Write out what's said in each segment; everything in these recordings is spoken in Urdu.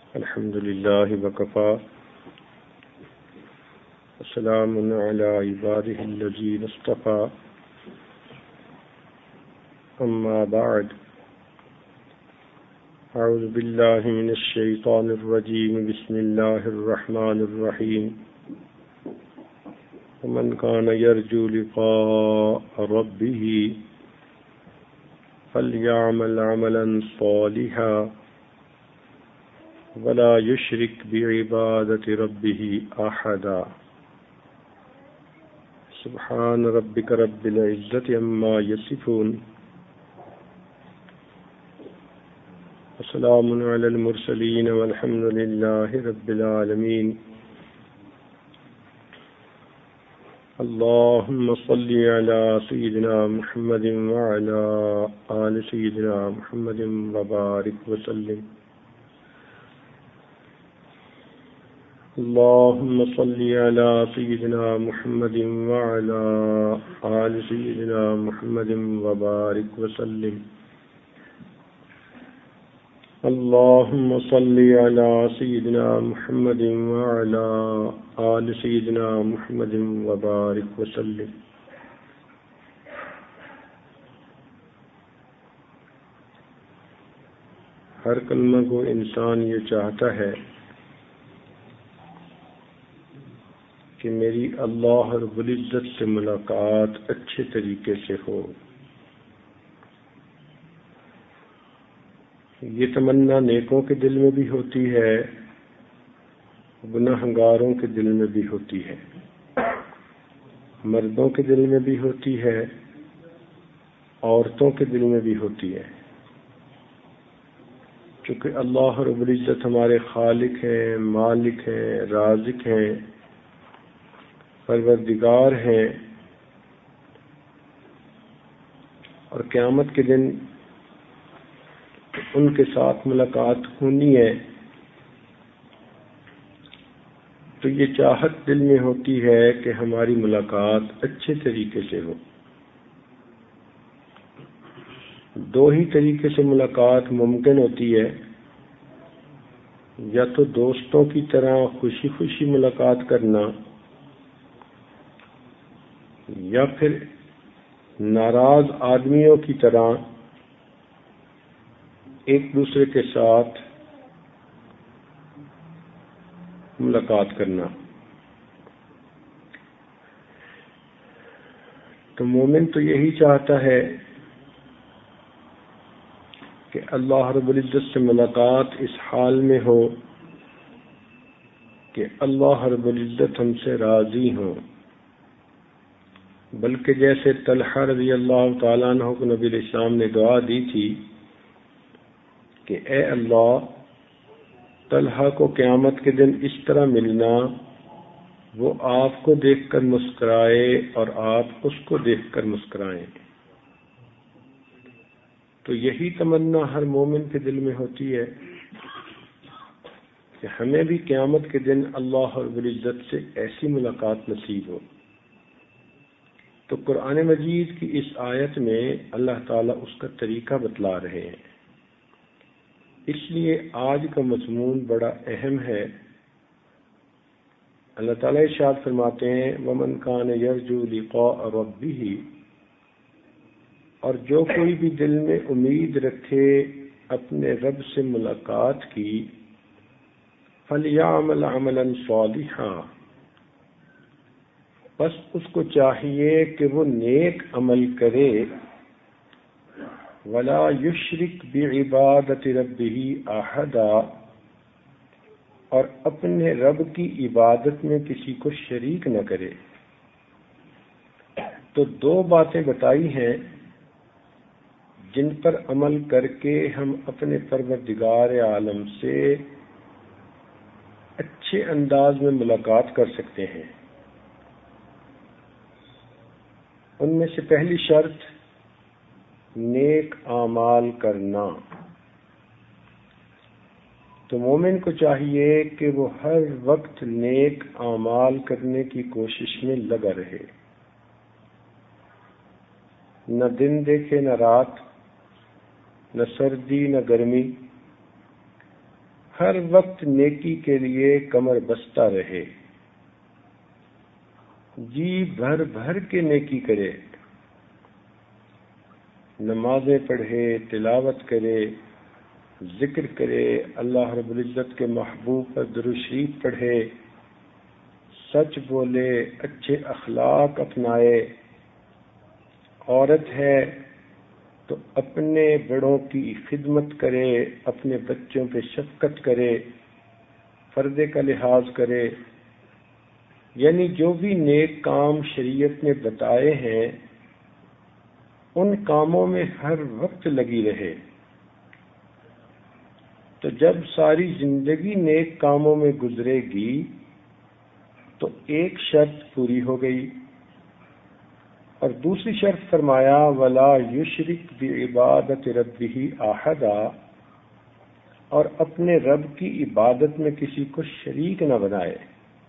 الحمد لله وكفى وسلام على عباده الذين اصطفى أما بعد أعوذ بالله من الشيطان الرجيم بسم الله الرحمن الرحيم ومن كان يرجو لقاء ربه فليعمل عملا صالحا ولا يشرك بعبادة ربه أحدا سبحان ربك رب العزة عما يصفون وسلام على المرسلين والحمد لله رب العالمين اللهم صل على سيدنا محمد وعلى آل سيدنا محمد وبارك وسلم اللهم صل على سيدنا محمد وعلى آل سيدنا محمد وبارك وسلم اللهم صل على سيدنا محمد وعلى آل سيدنا محمد وبارك وسلم ہر کلمہ کو انسان یہ چاہتا ہے کہ میری اللہ رب العزت سے ملاقات اچھے طریقے سے ہو. یہ تمنا نیکوں کے دل میں بھی ہوتی ہے، گناہگاروں کے دل میں بھی ہوتی ہے، مردوں کے دل میں بھی ہوتی ہے، عورتوں کے دل میں بھی ہوتی ہے. چونکہ اللہ رب العزت ہمارے خالق ہیں، مالک ہیں، رازق ہیں، پروردگار ہیں، اور قیامت کے دن ان کے ساتھ ملاقات ہونی ہے تو یہ چاہت دل میں ہوتی ہے کہ ہماری ملاقات اچھے طریقے سے ہو. دو ہی طریقے سے ملاقات ممکن ہوتی ہے، یا تو دوستوں کی طرح خوشی خوشی ملاقات کرنا، یا پھر ناراض آدمیوں کی طرح ایک دوسرے کے ساتھ ملاقات کرنا. تو مومن تو یہی چاہتا ہے کہ اللہ رب العزت سے ملاقات اس حال میں ہو کہ اللہ رب العزت ہم سے راضی ہوں. بلکہ جیسے طلحہ رضی اللہ تعالیٰ عنہ کو نبی علیہ السلام نے دعا دی تھی کہ اے اللہ، طلحہ کو قیامت کے دن اس طرح ملنا وہ آپ کو دیکھ کر مسکرائے اور آپ اس کو دیکھ کر مسکرائیں. تو یہی تمنا ہر مومن کے دل میں ہوتی ہے کہ ہمیں بھی قیامت کے دن اللہ رب العزت سے ایسی ملاقات نصیب ہو. تو قرآن مجید کی اس آیت میں اللہ تعالیٰ اس کا طریقہ بتلا رہے ہیں. اس لیے آج کا مضمون بڑا اہم ہے. اللہ تعالیٰ ارشاد فرماتے ہیں وَمَنْ كَانَ يَرْجُو لِقَاءَ رَبِّهِ، اور جو کوئی بھی دل میں امید رکھے اپنے رب سے ملاقات کی، فَلْيَعْمَلْ عَمَلًا صَالِحًا، بس اس کو چاہیے کہ وہ نیک عمل کرے، وَلَا يُشْرِكْ بِعِبَادَةِ رَبِّهِ أَحَدًا، اور اپنے رب کی عبادت میں کسی کو شریک نہ کرے. تو دو باتیں بتائی ہیں جن پر عمل کر کے ہم اپنے پروردگار عالم سے اچھے انداز میں ملاقات کر سکتے ہیں. ان میں سے پہلی شرط نیک اعمال کرنا. تو مومن کو چاہیے کہ وہ ہر وقت نیک اعمال کرنے کی کوشش میں لگا رہے، نہ دن دیکھے نہ رات، نہ سردی نہ گرمی، ہر وقت نیکی کے لیے کمر بستہ رہے، جی بھر بھر کے نیکی کرے، نمازیں پڑھے، تلاوت کرے، ذکر کرے، اللہ رب العزت کے محبوب پر درود شریف پڑھے، سچ بولے، اچھے اخلاق اپنائے۔ عورت ہے تو اپنے بڑوں کی خدمت کرے، اپنے بچوں پہ شفقت کرے، پردے کا لحاظ کرے، یعنی جو بھی نیک کام شریعت نے بتائے ہیں ان کاموں میں ہر وقت لگی رہے۔ تو جب ساری زندگی نیک کاموں میں گزرے گی تو ایک شرط پوری ہو گئی، اور دوسری شرط فرمایا وَلَا يُشْرِكْ بِعِبَادَةِ رَبِّهِ أَحَدًا، اور اپنے رب کی عبادت میں کسی کو شریک نہ بنائے۔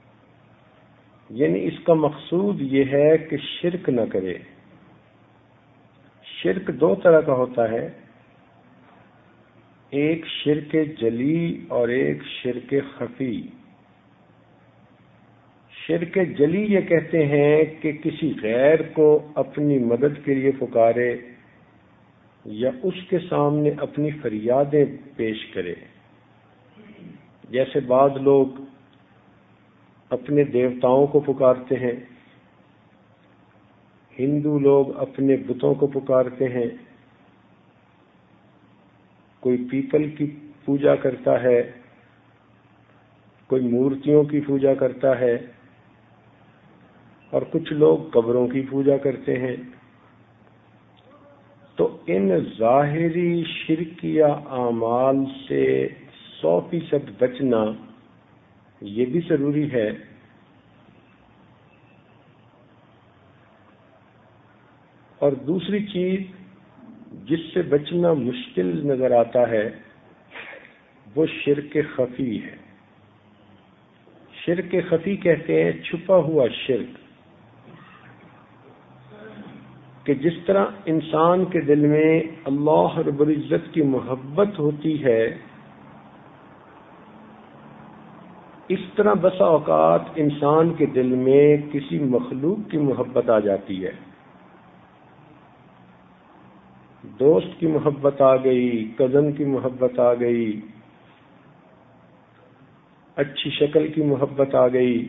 یعنی اس کا مقصود یہ ہے کہ شرک نہ کرے۔ شرک دو طرح کا ہوتا ہے، ایک شرک جلی اور ایک شرک خفی۔ شرک جلی یہ کہتے ہیں کہ کسی غیر کو اپنی مدد کے لیے پکارے یا اس کے سامنے اپنی فریادیں پیش کرے، جیسے بعض لوگ اپنے دیوتاؤں کو پکارتے ہیں، ہندو لوگ اپنے بتوں کو پکارتے ہیں، کوئی پیپل کی پوجا کرتا ہے، کوئی مورتیوں کی پوجا کرتا ہے، اور کچھ لوگ قبروں کی پوجا کرتے ہیں۔ تو ان ظاہری شرکیہ اعمال سے 100% بچنا یہ بھی ضروری ہے۔ اور دوسری چیز جس سے بچنا مشکل نظر آتا ہے وہ شرک خفی ہے۔ شرک خفی کہتے ہیں چھپا ہوا شرک، کہ جس طرح انسان کے دل میں اللہ رب العزت کی محبت ہوتی ہے، اس طرح بسا اوقات انسان کے دل میں کسی مخلوق کی محبت آ جاتی ہے۔ دوست کی محبت آ گئی، کزن کی محبت آ گئی، اچھی شکل کی محبت آ گئی۔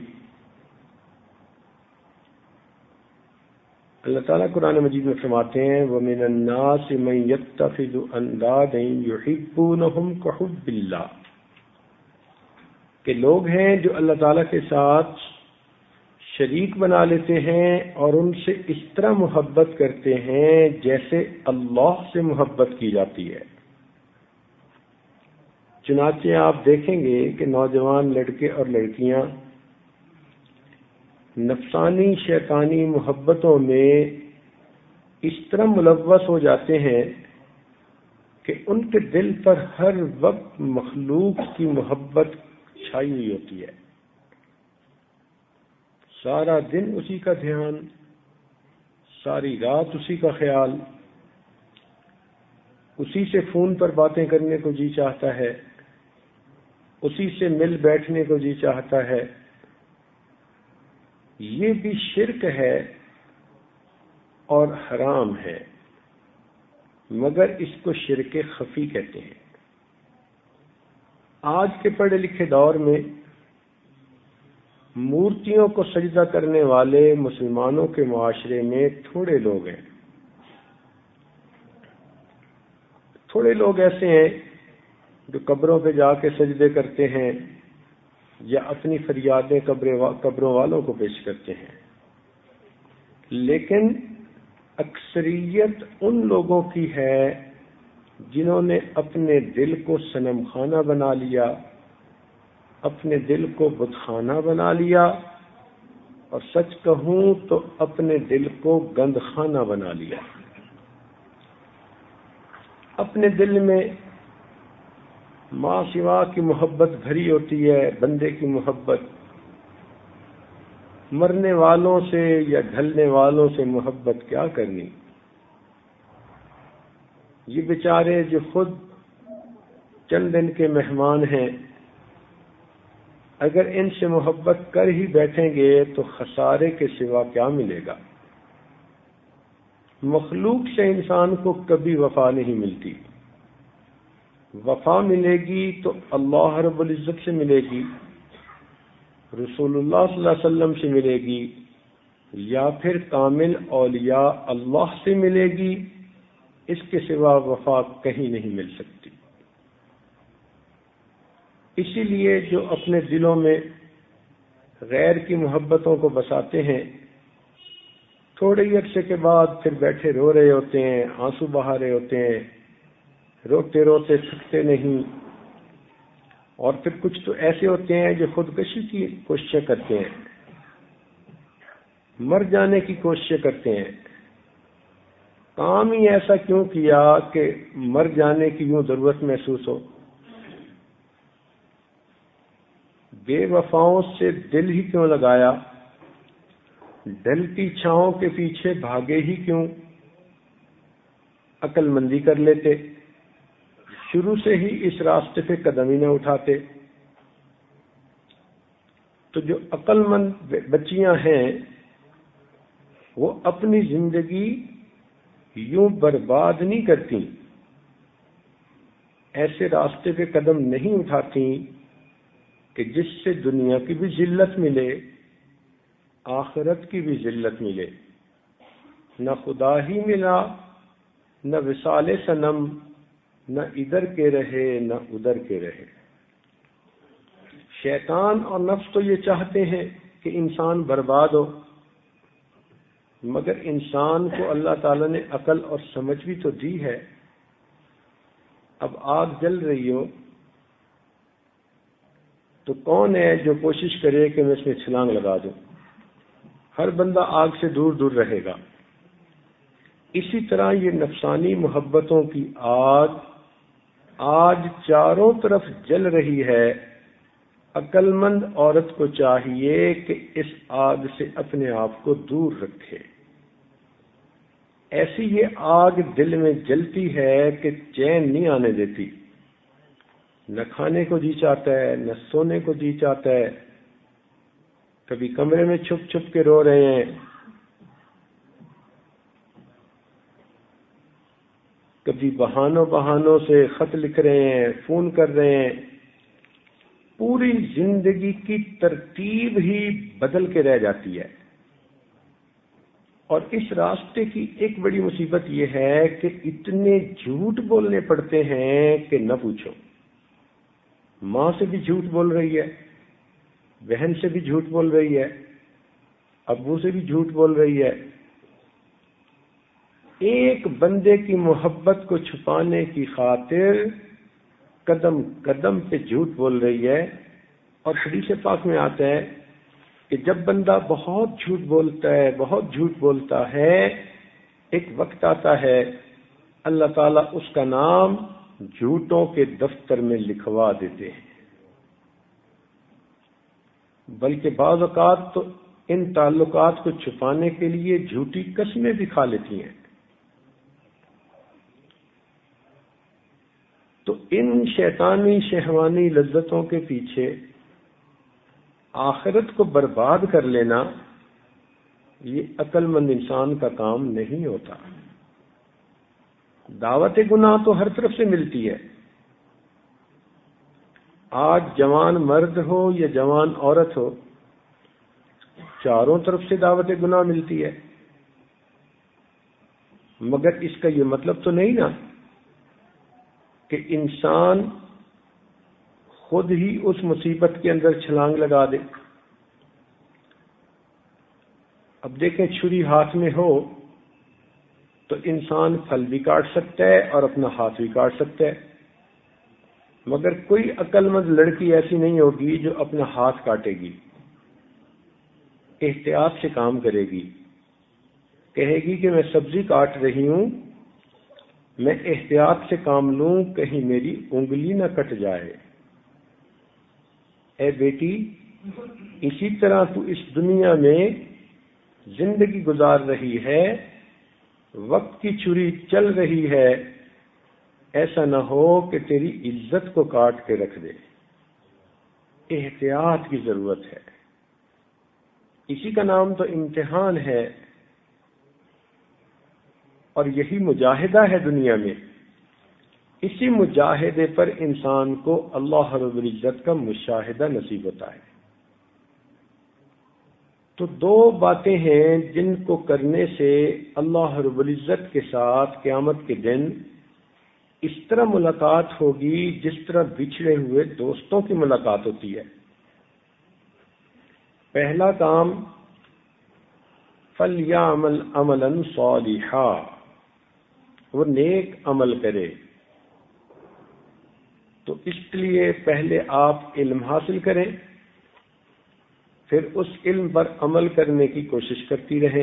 اللہ تعالیٰ قرآن مجید میں فرماتے ہیں وَمِنَ النَّاسِ مَن يَتَّخِذُ أَندَادًا يُحِبُّونَهُمْ كَحُبِّ اللَّهِ، کہ لوگ ہیں جو اللہ تعالیٰ کے ساتھ شریک بنا لیتے ہیں اور ان سے اس طرح محبت کرتے ہیں جیسے اللہ سے محبت کی جاتی ہے۔ چنانچہ آپ دیکھیں گے کہ نوجوان لڑکے اور لڑکیاں نفسانی شیطانی محبتوں میں اس طرح ملوث ہو جاتے ہیں کہ ان کے دل پر ہر وقت مخلوق کی محبت چھائی ہوئی ہوتی ہے، سارا دن اسی کا دھیان، ساری رات اسی کا خیال، اسی سے فون پر باتیں کرنے کو جی چاہتا ہے، اسی سے مل بیٹھنے کو جی چاہتا ہے۔ یہ بھی شرک ہے اور حرام ہے، مگر اس کو شرک خفی کہتے ہیں۔ آج کے پڑھے لکھے دور میں مورتیوں کو سجدہ کرنے والے مسلمانوں کے معاشرے میں تھوڑے لوگ ہیں۔ تھوڑے لوگ ایسے ہیں جو قبروں پہ جا کے سجدے کرتے ہیں یا اپنی فریادیں قبروں والوں کو پیش کرتے ہیں، لیکن اکثریت ان لوگوں کی ہے جنہوں نے اپنے دل کو صنم خانہ بنا لیا، اپنے دل کو بت خانہ بنا لیا، اور سچ کہوں تو اپنے دل کو گند خانہ بنا لیا۔ اپنے دل میں ماں سوا کی محبت بھری ہوتی ہے، بندے کی محبت، مرنے والوں سے یا ڈھلنے والوں سے محبت کیا کرنی۔ یہ بیچارے جو خود چند دن کے مہمان ہیں، اگر ان سے محبت کر ہی بیٹھیں گے تو خسارے کے سوا کیا ملے گا؟ مخلوق سے انسان کو کبھی وفا نہیں ملتی. وفا ملے گی تو اللہ رب العزت سے ملے گی، رسول اللہ صلی اللہ علیہ وسلم سے ملے گی، یا پھر کامل اولیاء اللہ سے ملے گی. اس کے سوا وفا کہیں نہیں مل سکتی. اسی لیے جو اپنے دلوں میں غیر کی محبتوں کو بساتے ہیں، تھوڑے ہی عرصے کے بعد پھر بیٹھے رو رہے ہوتے ہیں، آنسو بہا رہے ہوتے ہیں، روتے روتے تھکتے نہیں. اور پھر کچھ تو ایسے ہوتے ہیں جو خودکشی کی کوششیں کرتے ہیں، مر جانے کی کوششیں کرتے ہیں. کام ہی ایسا کیوں کیا کہ مر جانے کی یوں ضرورت محسوس ہو؟ بے وفاؤں سے دل ہی کیوں لگایا؟ ڈھلتی چھاؤں کے پیچھے بھاگے ہی کیوں؟ عقل مندی کر لیتے، شروع سے ہی اس راستے پہ قدم ہی نہ اٹھاتے. تو جو عقل مند بچیاں ہیں وہ اپنی زندگی یوں برباد نہیں کرتی، ایسے راستے پہ قدم نہیں اٹھاتی کہ جس سے دنیا کی بھی ذلت ملے، آخرت کی بھی ذلت ملے. نہ خدا ہی ملا، نہ وصال صنم، نہ ادھر کے رہے نہ ادھر کے رہے. شیطان اور نفس تو یہ چاہتے ہیں کہ انسان برباد ہو، مگر انسان کو اللہ تعالیٰ نے عقل اور سمجھ بھی تو دی ہے. اب آگ جل رہی ہو تو کون ہے جو کوشش کرے کہ میں اس میں چھلانگ لگا دوں؟ ہر بندہ آگ سے دور دور رہے گا. اسی طرح یہ نفسانی محبتوں کی آگ آج چاروں طرف جل رہی ہے. عقل مند عورت کو چاہیے کہ اس آگ سے اپنے آپ کو دور رکھے. ایسی یہ آگ دل میں جلتی ہے کہ چین نہیں آنے دیتی. نہ کھانے کو جی چاہتا ہے، نہ سونے کو جی چاہتا ہے. کبھی کمرے میں چھپ چھپ کے رو رہے ہیں، کبھی بہانوں سے خط لکھ رہے ہیں، فون کر رہے ہیں. پوری زندگی کی ترتیب ہی بدل کے رہ جاتی ہے. اور اس راستے کی ایک بڑی مصیبت یہ ہے کہ اتنے جھوٹ بولنے پڑتے ہیں کہ نہ پوچھو. ماں سے بھی جھوٹ بول رہی ہے، بہن سے بھی جھوٹ بول رہی ہے، ابو سے بھی جھوٹ بول رہی ہے. ایک بندے کی محبت کو چھپانے کی خاطر قدم قدم پہ جھوٹ بول رہی ہے. اور حدیث پاک میں آتا ہے کہ جب بندہ بہت جھوٹ بولتا ہے ایک وقت آتا ہے اللہ تعالیٰ اس کا نام جھوٹوں کے دفتر میں لکھوا دیتے ہیں. بلکہ بعض اوقات تو ان تعلقات کو چھپانے کے لیے جھوٹی قسمیں بھی کھا لیتی ہیں. تو ان شیطانی شہوانی لذتوں کے پیچھے آخرت کو برباد کر لینا یہ عقل مند انسان کا کام نہیں ہوتا. دعوت گناہ تو ہر طرف سے ملتی ہے. آج جوان مرد ہو یا جوان عورت ہو، چاروں طرف سے دعوت گناہ ملتی ہے. مگر اس کا یہ مطلب تو نہیں نا کہ انسان خود ہی اس مصیبت کے اندر چھلانگ لگا دے. اب دیکھیں چھری ہاتھ میں ہو تو انسان پھل بھی کاٹ سکتا ہے اور اپنا ہاتھ بھی کاٹ سکتا ہے. مگر کوئی عقل مند لڑکی ایسی نہیں ہوگی جو اپنا ہاتھ کاٹے گی. احتیاط سے کام کرے گی، کہے گی کہ میں سبزی کاٹ رہی ہوں، میں احتیاط سے کام لوں کہیں میری انگلی نہ کٹ جائے. اے بیٹی، اسی طرح تو اس دنیا میں زندگی گزار رہی ہے، وقت کی چھری چل رہی ہے، ایسا نہ ہو کہ تیری عزت کو کاٹ کے رکھ دے. احتیاط کی ضرورت ہے. اسی کا نام تو امتحان ہے، اور یہی مجاہدہ ہے دنیا میں. اسی مجاہدے پر انسان کو اللہ رب العزت کا مشاہدہ نصیب ہوتا ہے. تو دو باتیں ہیں جن کو کرنے سے اللہ رب العزت کے ساتھ قیامت کے دن اس طرح ملاقات ہوگی جس طرح بچھڑے ہوئے دوستوں کی ملاقات ہوتی ہے. پہلا کام فَلْيَعْمَلْ عَمَلًا صَالِحًا، وہ نیک عمل کرے. تو اس لیے پہلے آپ علم حاصل کریں، پھر اس علم پر عمل کرنے کی کوشش کرتی رہیں.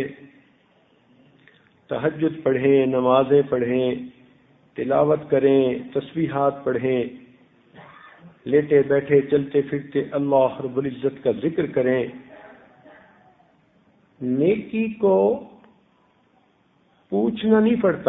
تہجد پڑھیں، نمازیں پڑھیں، تلاوت کریں، تسبیحات پڑھیں، لیٹے بیٹھے چلتے پھرتے اللہ رب العزت کا ذکر کریں. نیکی کو پوچھنا نہیں پڑتا،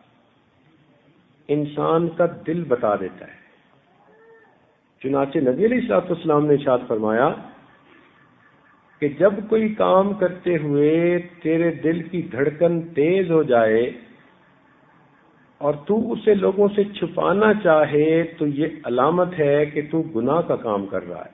انسان کا دل بتا دیتا ہے. چنانچہ نبی علیہ الصلوۃ والسلام نے ارشاد فرمایا کہ جب کوئی کام کرتے ہوئے تیرے دل کی دھڑکن تیز ہو جائے اور تو اسے لوگوں سے چھپانا چاہے تو یہ علامت ہے کہ تو گناہ کا کام کر رہا ہے.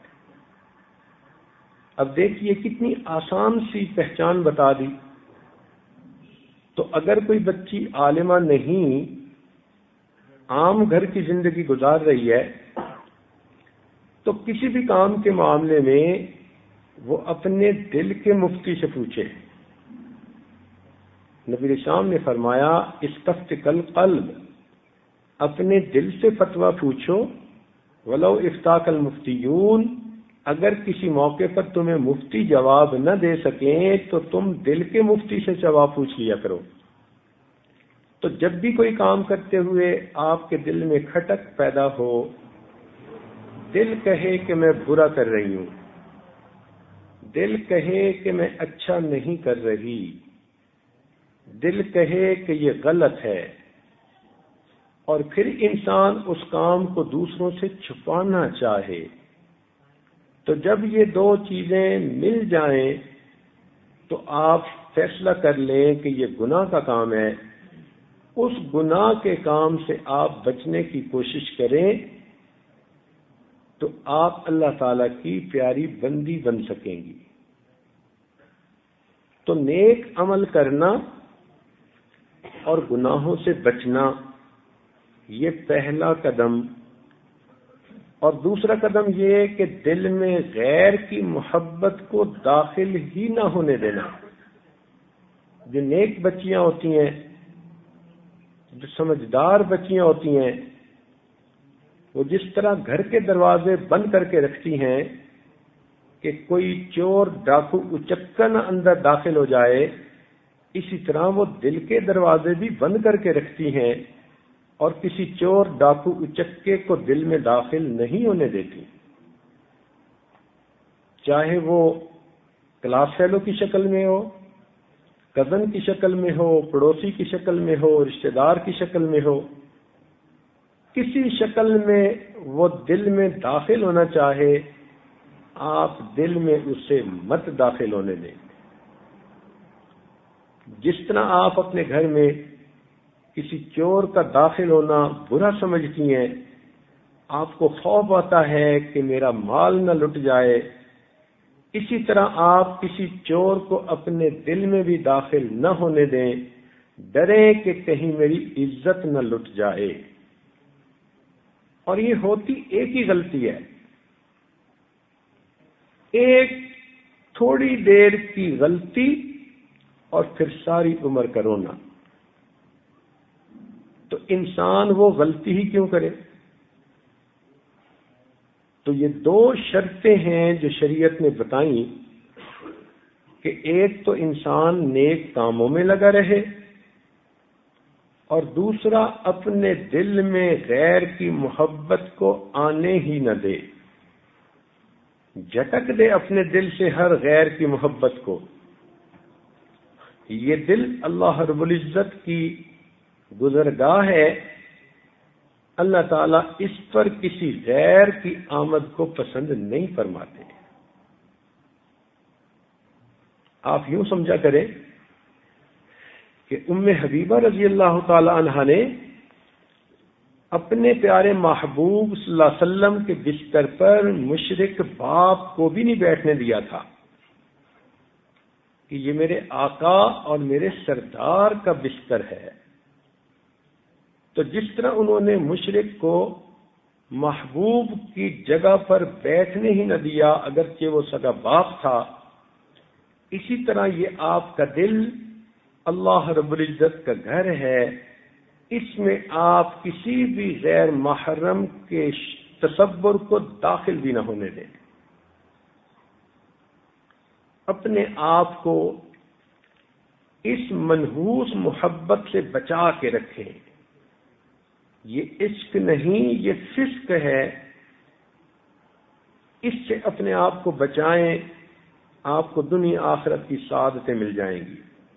اب دیکھیے کتنی آسان سی پہچان بتا دی. تو اگر کوئی بچی عالمہ نہیں، عام گھر کی زندگی گزار رہی ہے، تو کسی بھی کام کے معاملے میں وہ اپنے دل کے مفتی سے پوچھے. نبی اسلام نے فرمایا استفتق القلب، اپنے دل سے فتویٰ پوچھو. ولو افتاک المفتیون، اگر کسی موقع پر تمہیں مفتی جواب نہ دے سکیں تو تم دل کے مفتی سے جواب پوچھ لیا کرو. تو جب بھی کوئی کام کرتے ہوئے آپ کے دل میں کھٹک پیدا ہو، دل کہے کہ میں برا کر رہی ہوں، دل کہے کہ میں اچھا نہیں کر رہی، دل کہے کہ یہ غلط ہے، اور پھر انسان اس کام کو دوسروں سے چھپانا چاہے، تو جب یہ دو چیزیں مل جائیں تو آپ فیصلہ کر لیں کہ یہ گناہ کا کام ہے. اس گناہ کے کام سے آپ بچنے کی کوشش کریں تو آپ اللہ تعالی کی پیاری بندی بن سکیں گی. تو نیک عمل کرنا اور گناہوں سے بچنا، یہ پہلا قدم. اور دوسرا قدم یہ کہ دل میں غیر کی محبت کو داخل ہی نہ ہونے دینا. جو نیک بچیاں ہوتی ہیں، جو سمجھدار بچیاں ہوتی ہیں، وہ جس طرح گھر کے دروازے بند کر کے رکھتی ہیں کہ کوئی چور ڈاکو اچکا نہ اندر داخل ہو جائے، اسی طرح وہ دل کے دروازے بھی بند کر کے رکھتی ہیں اور کسی چور ڈاکو اچکے کو دل میں داخل نہیں ہونے دیتی. چاہے وہ کلاس فیلو کی شکل میں ہو، کزن کی شکل میں ہو، پڑوسی کی شکل میں ہو، رشتہ دار کی شکل میں ہو، کسی شکل میں وہ دل میں داخل ہونا چاہے، آپ دل میں اسے مت داخل ہونے دیں. جس طرح آپ اپنے گھر میں کسی چور کا داخل ہونا برا سمجھتی ہیں، آپ کو خوف آتا ہے کہ میرا مال نہ لٹ جائے، اسی طرح آپ کسی چور کو اپنے دل میں بھی داخل نہ ہونے دیں، ڈریں کہ کہیں میری عزت نہ لٹ جائے. اور یہ ہوتی ایک ہی غلطی ہے، ایک تھوڑی دیر کی غلطی اور پھر ساری عمر کا رونا. تو انسان وہ غلطی ہی کیوں کرے؟ تو یہ دو شرطیں ہیں جو شریعت نے بتائیں کہ ایک تو انسان نیک کاموں میں لگا رہے، اور دوسرا اپنے دل میں غیر کی محبت کو آنے ہی نہ دے، جھٹک دے اپنے دل سے ہر غیر کی محبت کو. یہ دل اللہ رب العزت کی گزرگاہ ہے، اللہ تعالیٰ اس پر کسی غیر کی آمد کو پسند نہیں فرماتے۔ آپ یوں سمجھا کریں کہ ام حبیبہ رضی اللہ تعالی عنہا نے اپنے پیارے محبوب صلی اللہ علیہ وسلم کے بستر پر مشرک باپ کو بھی نہیں بیٹھنے دیا تھا کہ یہ میرے آقا اور میرے سردار کا بستر ہے۔ تو جس طرح انہوں نے مشرک کو محبوب کی جگہ پر بیٹھنے ہی نہ دیا اگرچہ وہ سگا باپ تھا، اسی طرح یہ آپ کا دل اللہ رب العزت کا گھر ہے، اس میں آپ کسی بھی غیر محرم کے تصور کو داخل بھی نہ ہونے دیں۔ اپنے آپ کو اس منحوس محبت سے بچا کے رکھیں۔ یہ عشق نہیں، یہ فسق ہے، اس سے اپنے آپ کو بچائیں، آپ کو دنیا آخرت کی سعادتیں مل جائیں گی۔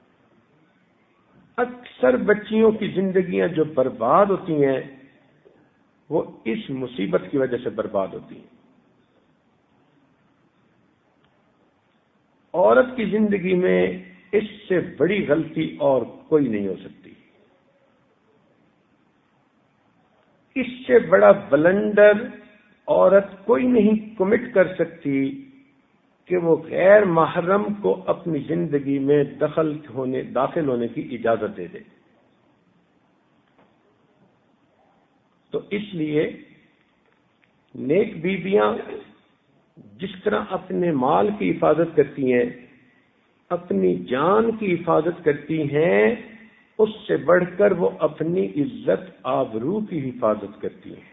اکثر بچیوں کی زندگیاں جو برباد ہوتی ہیں وہ اس مصیبت کی وجہ سے برباد ہوتی ہیں۔ عورت کی زندگی میں اس سے بڑی غلطی اور کوئی نہیں ہو سکتی، اس سے بڑا بلنڈر عورت کوئی نہیں کمٹ کر سکتی کہ وہ غیر محرم کو اپنی زندگی میں داخل ہونے کی اجازت دے دے۔ تو اس لیے نیک بیویاں جس طرح اپنے مال کی حفاظت کرتی ہیں، اپنی جان کی حفاظت کرتی ہیں، اس سے بڑھ کر وہ اپنی عزت آبرو کی حفاظت کرتی ہیں۔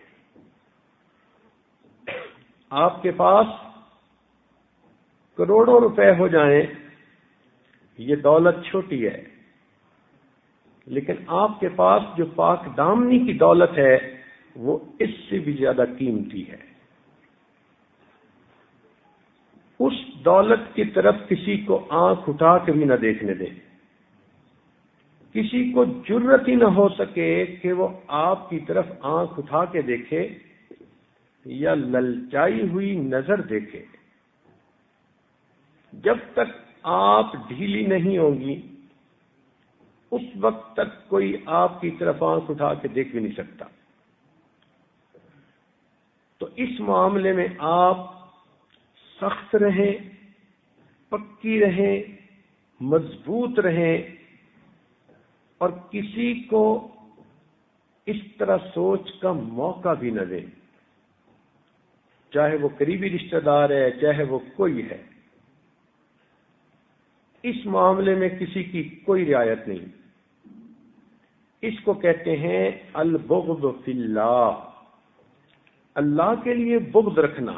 آپ کے پاس کروڑوں روپے ہو جائیں، یہ دولت چھوٹی ہے، لیکن آپ کے پاس جو پاک دامنی کی دولت ہے وہ اس سے بھی زیادہ قیمتی ہے۔ اس دولت کی طرف کسی کو آنکھ اٹھا کے بھی نہ دیکھنے دیں، کسی کو جرت ہی نہ ہو سکے کہ وہ آپ کی طرف آنکھ اٹھا کے دیکھے یا للچائی ہوئی نظر دیکھے۔ جب تک آپ ڈھیلی نہیں ہوں گی اس وقت تک کوئی آپ کی طرف آنکھ اٹھا کے دیکھ بھی نہیں سکتا۔ تو اس معاملے میں آپ سخت رہیں، پکی رہیں، مضبوط رہیں، اور کسی کو اس طرح سوچ کا موقع بھی نہ دیں، چاہے وہ قریبی رشتہ دار ہے، چاہے وہ کوئی ہے۔ اس معاملے میں کسی کی کوئی رعایت نہیں۔ اس کو کہتے ہیں البغض فی اللہ، اللہ کے لیے بغض رکھنا۔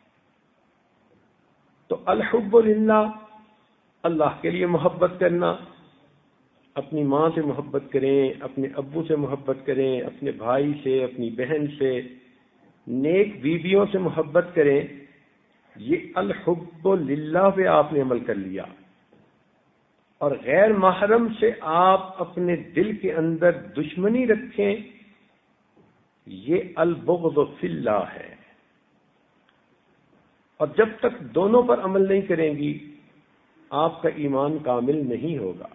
تو الحب للہ، اللہ کے لیے محبت کرنا، اپنی ماں سے محبت کریں، اپنے ابو سے محبت کریں، اپنے بھائی سے، اپنی بہن سے، نیک بیویوں سے محبت کریں، یہ الحب للہ پہ آپ نے عمل کر لیا۔ اور غیر محرم سے آپ اپنے دل کے اندر دشمنی رکھیں، یہ البغض فی اللہ ہے۔ اور جب تک دونوں پر عمل نہیں کریں گی آپ کا ایمان کامل نہیں ہوگا۔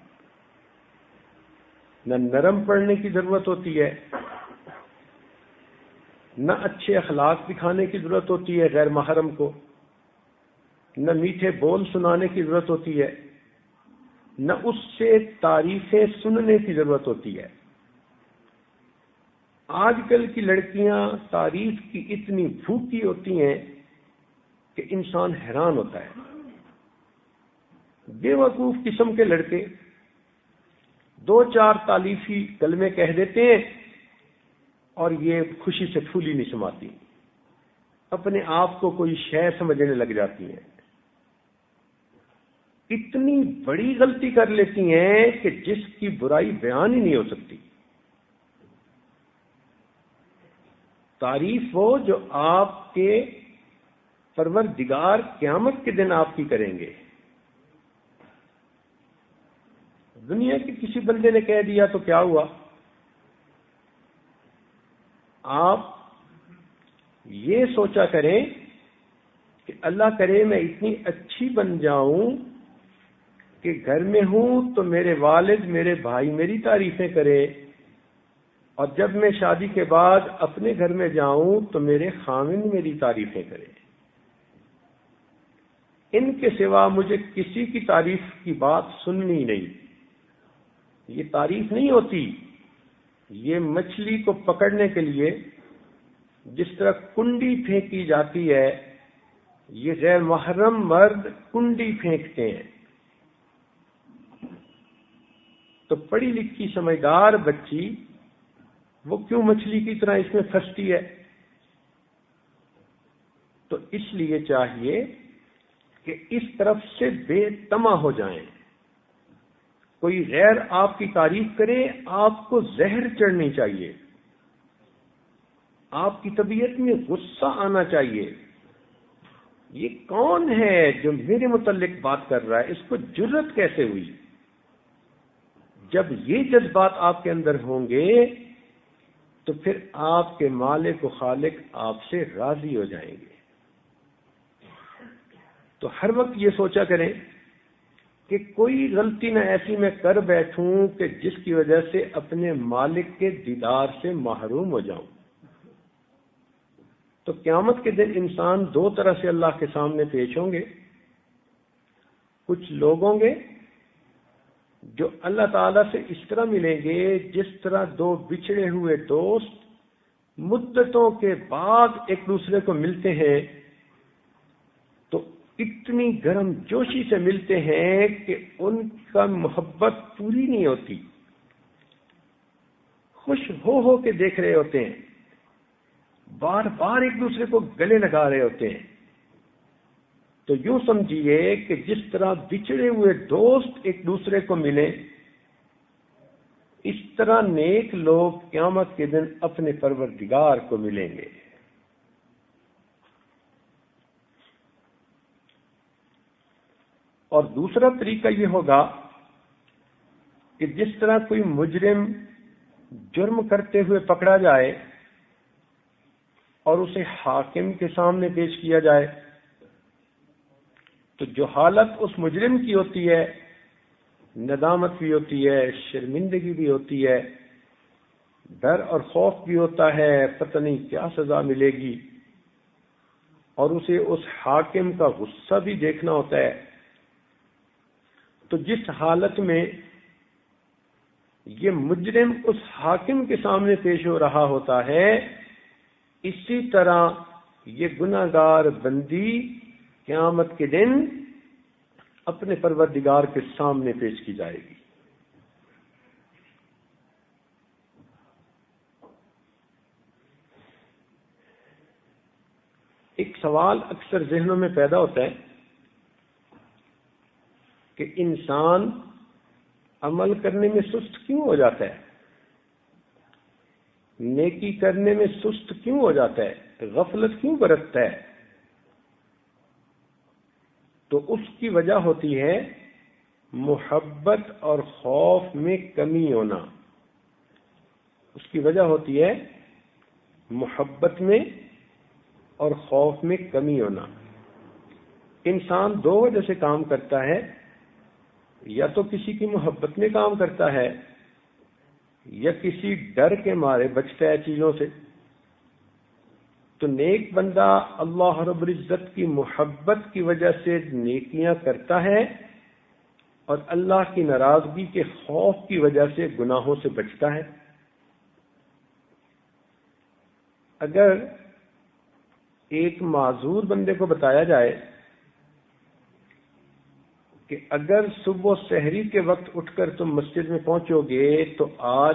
نہ نرم پڑنے کی ضرورت ہوتی ہے، نہ اچھے اخلاق دکھانے کی ضرورت ہوتی ہے غیر محرم کو، نہ میٹھے بول سنانے کی ضرورت ہوتی ہے، نہ اس سے تعریفیں سننے کی ضرورت ہوتی ہے۔ آج کل کی لڑکیاں تعریف کی اتنی بھوکی ہوتی ہیں کہ انسان حیران ہوتا ہے۔ بے وقوف قسم کے لڑکے دو چار تعلیفی کلمے کہہ دیتے ہیں اور یہ خوشی سے پھولی نہیں سماتی، اپنے آپ کو کوئی شے سمجھنے لگ جاتی ہیں۔ اتنی بڑی غلطی کر لیتی ہیں کہ جس کی برائی بیان ہی نہیں ہو سکتی۔ تعریف وہ جو آپ کے پروردگار قیامت کے دن آپ کی کریں گے۔ دنیا کے کسی بندے نے کہہ دیا تو کیا ہوا؟ آپ یہ سوچا کریں کہ اللہ کرے میں اتنی اچھی بن جاؤں کہ گھر میں ہوں تو میرے والد میرے بھائی میری تعریفیں کرے، اور جب میں شادی کے بعد اپنے گھر میں جاؤں تو میرے خاوند میری تعریفیں کرے، ان کے سوا مجھے کسی کی تعریف کی بات سننی نہیں۔ یہ تعریف نہیں ہوتی، یہ مچھلی کو پکڑنے کے لیے جس طرح کنڈی پھینکی جاتی ہے، یہ غیر محرم مرد کنڈی پھینکتے ہیں، تو پڑھی لکھی سمجھدار بچی وہ کیوں مچھلی کی طرح اس میں پھنستی ہے؟ تو اس لیے چاہیے کہ اس طرف سے بے طمع ہو جائیں۔ کوئی غیر آپ کی تعریف کرے، آپ کو زہر چڑھنی چاہیے، آپ کی طبیعت میں غصہ آنا چاہیے، یہ کون ہے جو میرے متعلق بات کر رہا ہے، اس کو جرأت کیسے ہوئی؟ جب یہ جذبات آپ کے اندر ہوں گے تو پھر آپ کے مالک و خالق آپ سے راضی ہو جائیں گے۔ تو ہر وقت یہ سوچا کریں کہ کوئی غلطی نہ ایسی میں کر بیٹھوں کہ جس کی وجہ سے اپنے مالک کے دیدار سے محروم ہو جاؤں۔ تو قیامت کے دن انسان دو طرح سے اللہ کے سامنے پیش ہوں گے۔ کچھ لوگ ہوں گے جو اللہ تعالیٰ سے اس طرح ملیں گے جس طرح دو بچھڑے ہوئے دوست مدتوں کے بعد ایک دوسرے کو ملتے ہیں تو اتنی گرم جوشی سے ملتے ہیں کہ ان کا محبت پوری نہیں ہوتی، خوش ہو کے دیکھ رہے ہوتے ہیں، بار بار ایک دوسرے کو گلے لگا رہے ہوتے ہیں۔ تو یوں سمجھیے کہ جس طرح بچھڑے ہوئے دوست ایک دوسرے کو ملے، اس طرح نیک لوگ قیامت کے دن اپنے پروردگار کو ملیں گے۔ اور دوسرا طریقہ یہ ہوگا کہ جس طرح کوئی مجرم جرم کرتے ہوئے پکڑا جائے اور اسے حاکم کے سامنے پیش کیا جائے، تو جو حالت اس مجرم کی ہوتی ہے، ندامت بھی ہوتی ہے، شرمندگی بھی ہوتی ہے، ڈر اور خوف بھی ہوتا ہے، پتہ نہیں کیا سزا ملے گی، اور اسے اس حاکم کا غصہ بھی دیکھنا ہوتا ہے۔ تو جس حالت میں یہ مجرم اس حاکم کے سامنے پیش ہو رہا ہوتا ہے، اسی طرح یہ گناہگار بندی قیامت کے دن اپنے پروردگار کے سامنے پیش کی جائے گی۔ ایک سوال اکثر ذہنوں میں پیدا ہوتا ہے کہ انسان عمل کرنے میں سست کیوں ہو جاتا ہے، نیکی کرنے میں سست کیوں ہو جاتا ہے، غفلت کیوں برتتا ہے؟ تو اس کی وجہ ہوتی ہے محبت اور خوف میں کمی ہونا۔ اس کی وجہ ہوتی ہے محبت میں اور خوف میں کمی ہونا۔ انسان دو وجہ سے کام کرتا ہے، یا تو کسی کی محبت میں کام کرتا ہے یا کسی ڈر کے مارے بچتا ہے چیزوں سے۔ تو نیک بندہ اللہ رب العزت کی محبت کی وجہ سے نیکیاں کرتا ہے اور اللہ کی ناراضگی کے خوف کی وجہ سے گناہوں سے بچتا ہے۔ اگر ایک معذور بندے کو بتایا جائے کہ اگر صبح سحری کے وقت اٹھ کر تم مسجد میں پہنچو گے تو آج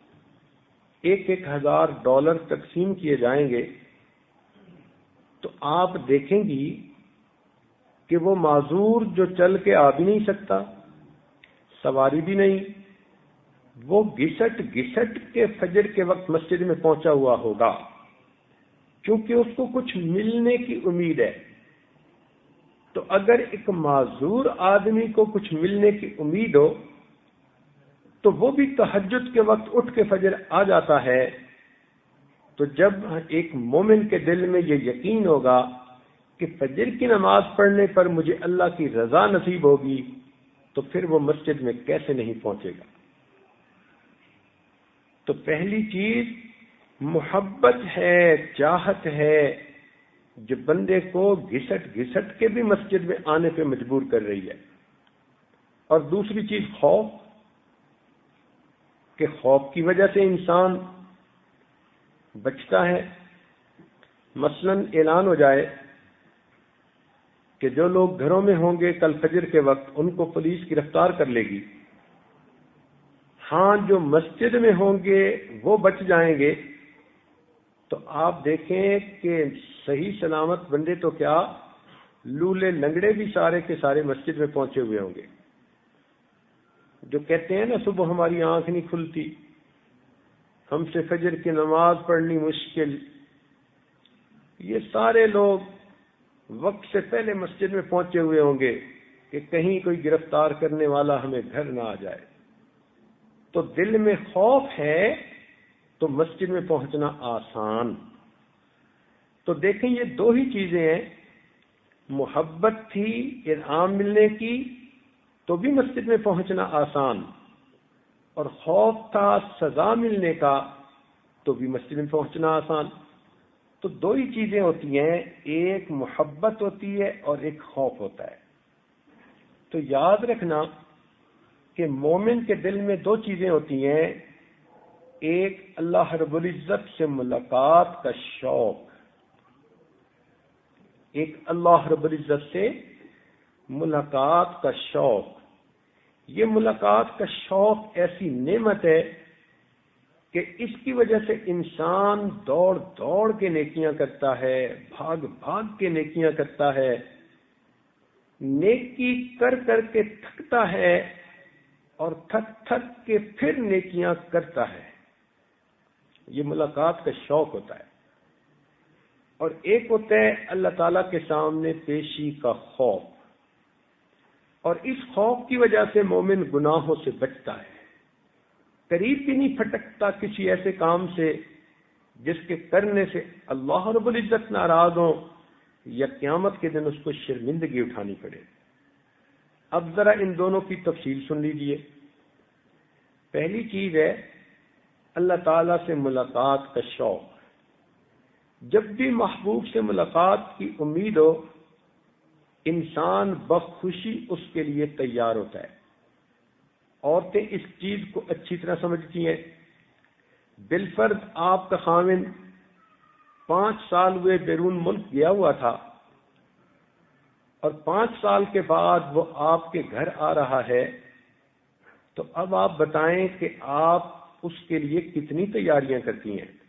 $1,000 تقسیم کیے جائیں گے، تو آپ دیکھیں گی کہ وہ معذور جو چل کے آ بھی نہیں سکتا، سواری بھی نہیں، وہ گھسٹ گھسٹ کے فجر کے وقت مسجد میں پہنچا ہوا ہوگا، کیونکہ اس کو کچھ ملنے کی امید ہے۔ تو اگر ایک معذور آدمی کو کچھ ملنے کی امید ہو تو وہ بھی تہجد کے وقت اٹھ کے فجر آ جاتا ہے، تو جب ایک مومن کے دل میں یہ یقین ہوگا کہ فجر کی نماز پڑھنے پر مجھے اللہ کی رضا نصیب ہوگی، تو پھر وہ مسجد میں کیسے نہیں پہنچے گا؟ تو پہلی چیز محبت ہے، چاہت ہے، جو بندے کو گھسٹ گھسٹ کے بھی مسجد میں آنے پہ مجبور کر رہی ہے۔ اور دوسری چیز خوف، کہ خوف کی وجہ سے انسان بچتا ہے۔ مثلا اعلان ہو جائے کہ جو لوگ گھروں میں ہوں گے کل فجر کے وقت ان کو پولیس گرفتار کر لے گی، ہاں جو مسجد میں ہوں گے وہ بچ جائیں گے۔ تو آپ دیکھیں کہ صحیح سلامت بندے تو کیا، لولے لنگڑے بھی سارے کے سارے مسجد میں پہنچے ہوئے ہوں گے، جو کہتے ہیں نا صبح ہماری آنکھ نہیں کھلتی، ہم سے فجر کی نماز پڑھنی مشکل، یہ سارے لوگ وقت سے پہلے مسجد میں پہنچے ہوئے ہوں گے کہ کہیں کوئی گرفتار کرنے والا ہمیں گھر نہ آ جائے۔ تو دل میں خوف ہے تو مسجد میں پہنچنا آسان۔ تو دیکھیں یہ دو ہی چیزیں ہیں، محبت تھی انعام ملنے کی تو بھی مسجد میں پہنچنا آسان، اور خوف تھا سزا ملنے کا تو بھی مسجد میں پہنچنا آسان۔ تو دو ہی چیزیں ہوتی ہیں، ایک محبت ہوتی ہے اور ایک خوف ہوتا ہے۔ تو یاد رکھنا کہ مومن کے دل میں دو چیزیں ہوتی ہیں، ایک اللہ رب العزت سے ملاقات کا شوق، ایک اللہ رب العزت سے ملاقات کا شوق۔ یہ ملاقات کا شوق ایسی نعمت ہے کہ اس کی وجہ سے انسان دوڑ دوڑ کے نیکیاں کرتا ہے، بھاگ بھاگ کے نیکیاں کرتا ہے، نیکی کر کر کے تھکتا ہے اور تھک تھک کے پھر نیکیاں کرتا ہے۔ یہ ملاقات کا شوق ہوتا ہے۔ اور ایک ہوتا ہے اللہ تعالیٰ کے سامنے پیشی کا خوف، اور اس خوف کی وجہ سے مومن گناہوں سے بچتا ہے، قریب بھی نہیں پھٹکتا کسی ایسے کام سے جس کے کرنے سے اللہ رب العزت ناراض ہو یا قیامت کے دن اس کو شرمندگی اٹھانی پڑے۔ اب ذرا ان دونوں کی تفصیل سن لیجئے۔ پہلی چیز ہے اللہ تعالیٰ سے ملاقات کا شوق۔ جب بھی محبوب سے ملاقات کی امید ہو، انسان بخوشی اس کے لیے تیار ہوتا ہے۔ عورتیں اس چیز کو اچھی طرح سمجھتی ہیں۔ بالفرض آپ کا خاوند 5 سال ہوئے بیرون ملک گیا ہوا تھا، اور 5 سال کے بعد وہ آپ کے گھر آ رہا ہے، تو اب آپ بتائیں کہ آپ اس کے لیے کتنی تیاریاں کرتی ہیں۔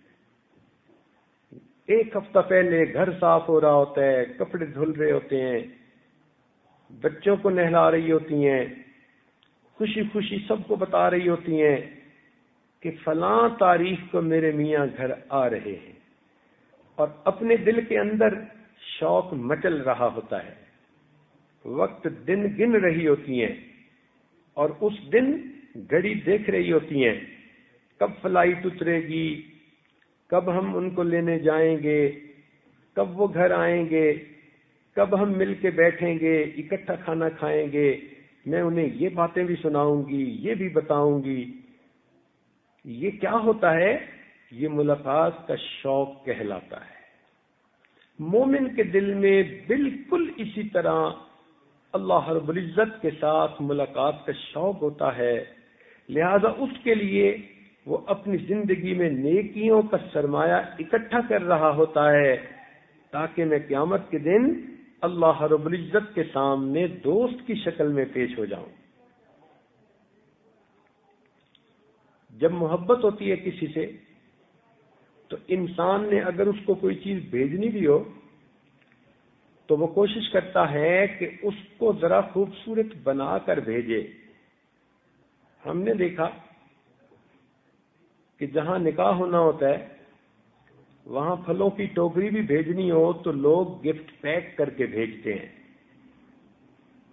1 ہفتہ پہلے گھر صاف ہو رہا ہوتا ہے، کپڑے دھل رہے ہوتے ہیں، بچوں کو نہلا رہی ہوتی ہیں، خوشی خوشی سب کو بتا رہی ہوتی ہیں کہ فلاں تاریخ کو میرے میاں گھر آ رہے ہیں، اور اپنے دل کے اندر شوق مچل رہا ہوتا ہے، وقت دن گن رہی ہوتی ہیں، اور اس دن گھڑی دیکھ رہی ہوتی ہیں کب فلائٹ اترے گی، کب ہم ان کو لینے جائیں گے، کب وہ گھر آئیں گے، کب ہم مل کے بیٹھیں گے، اکٹھا کھانا کھائیں گے، میں انہیں یہ باتیں بھی سناؤں گی، یہ بھی بتاؤں گی۔ یہ کیا ہوتا ہے؟ یہ ملاقات کا شوق کہلاتا ہے۔ مومن کے دل میں بالکل اسی طرح اللہ رب العزت کے ساتھ ملاقات کا شوق ہوتا ہے، لہذا اس کے لیے وہ اپنی زندگی میں نیکیوں کا سرمایہ اکٹھا کر رہا ہوتا ہے، تاکہ میں قیامت کے دن اللہ رب العزت کے سامنے دوست کی شکل میں پیش ہو جاؤں۔ جب محبت ہوتی ہے کسی سے تو انسان نے اگر اس کو کوئی چیز بھیجنی بھی ہو تو وہ کوشش کرتا ہے کہ اس کو ذرا خوبصورت بنا کر بھیجے۔ ہم نے دیکھا کہ جہاں نکاح ہونا ہوتا ہے وہاں پھلوں کی ٹوکری بھی بھیجنی ہو تو لوگ گفٹ پیک کر کے بھیجتے ہیں۔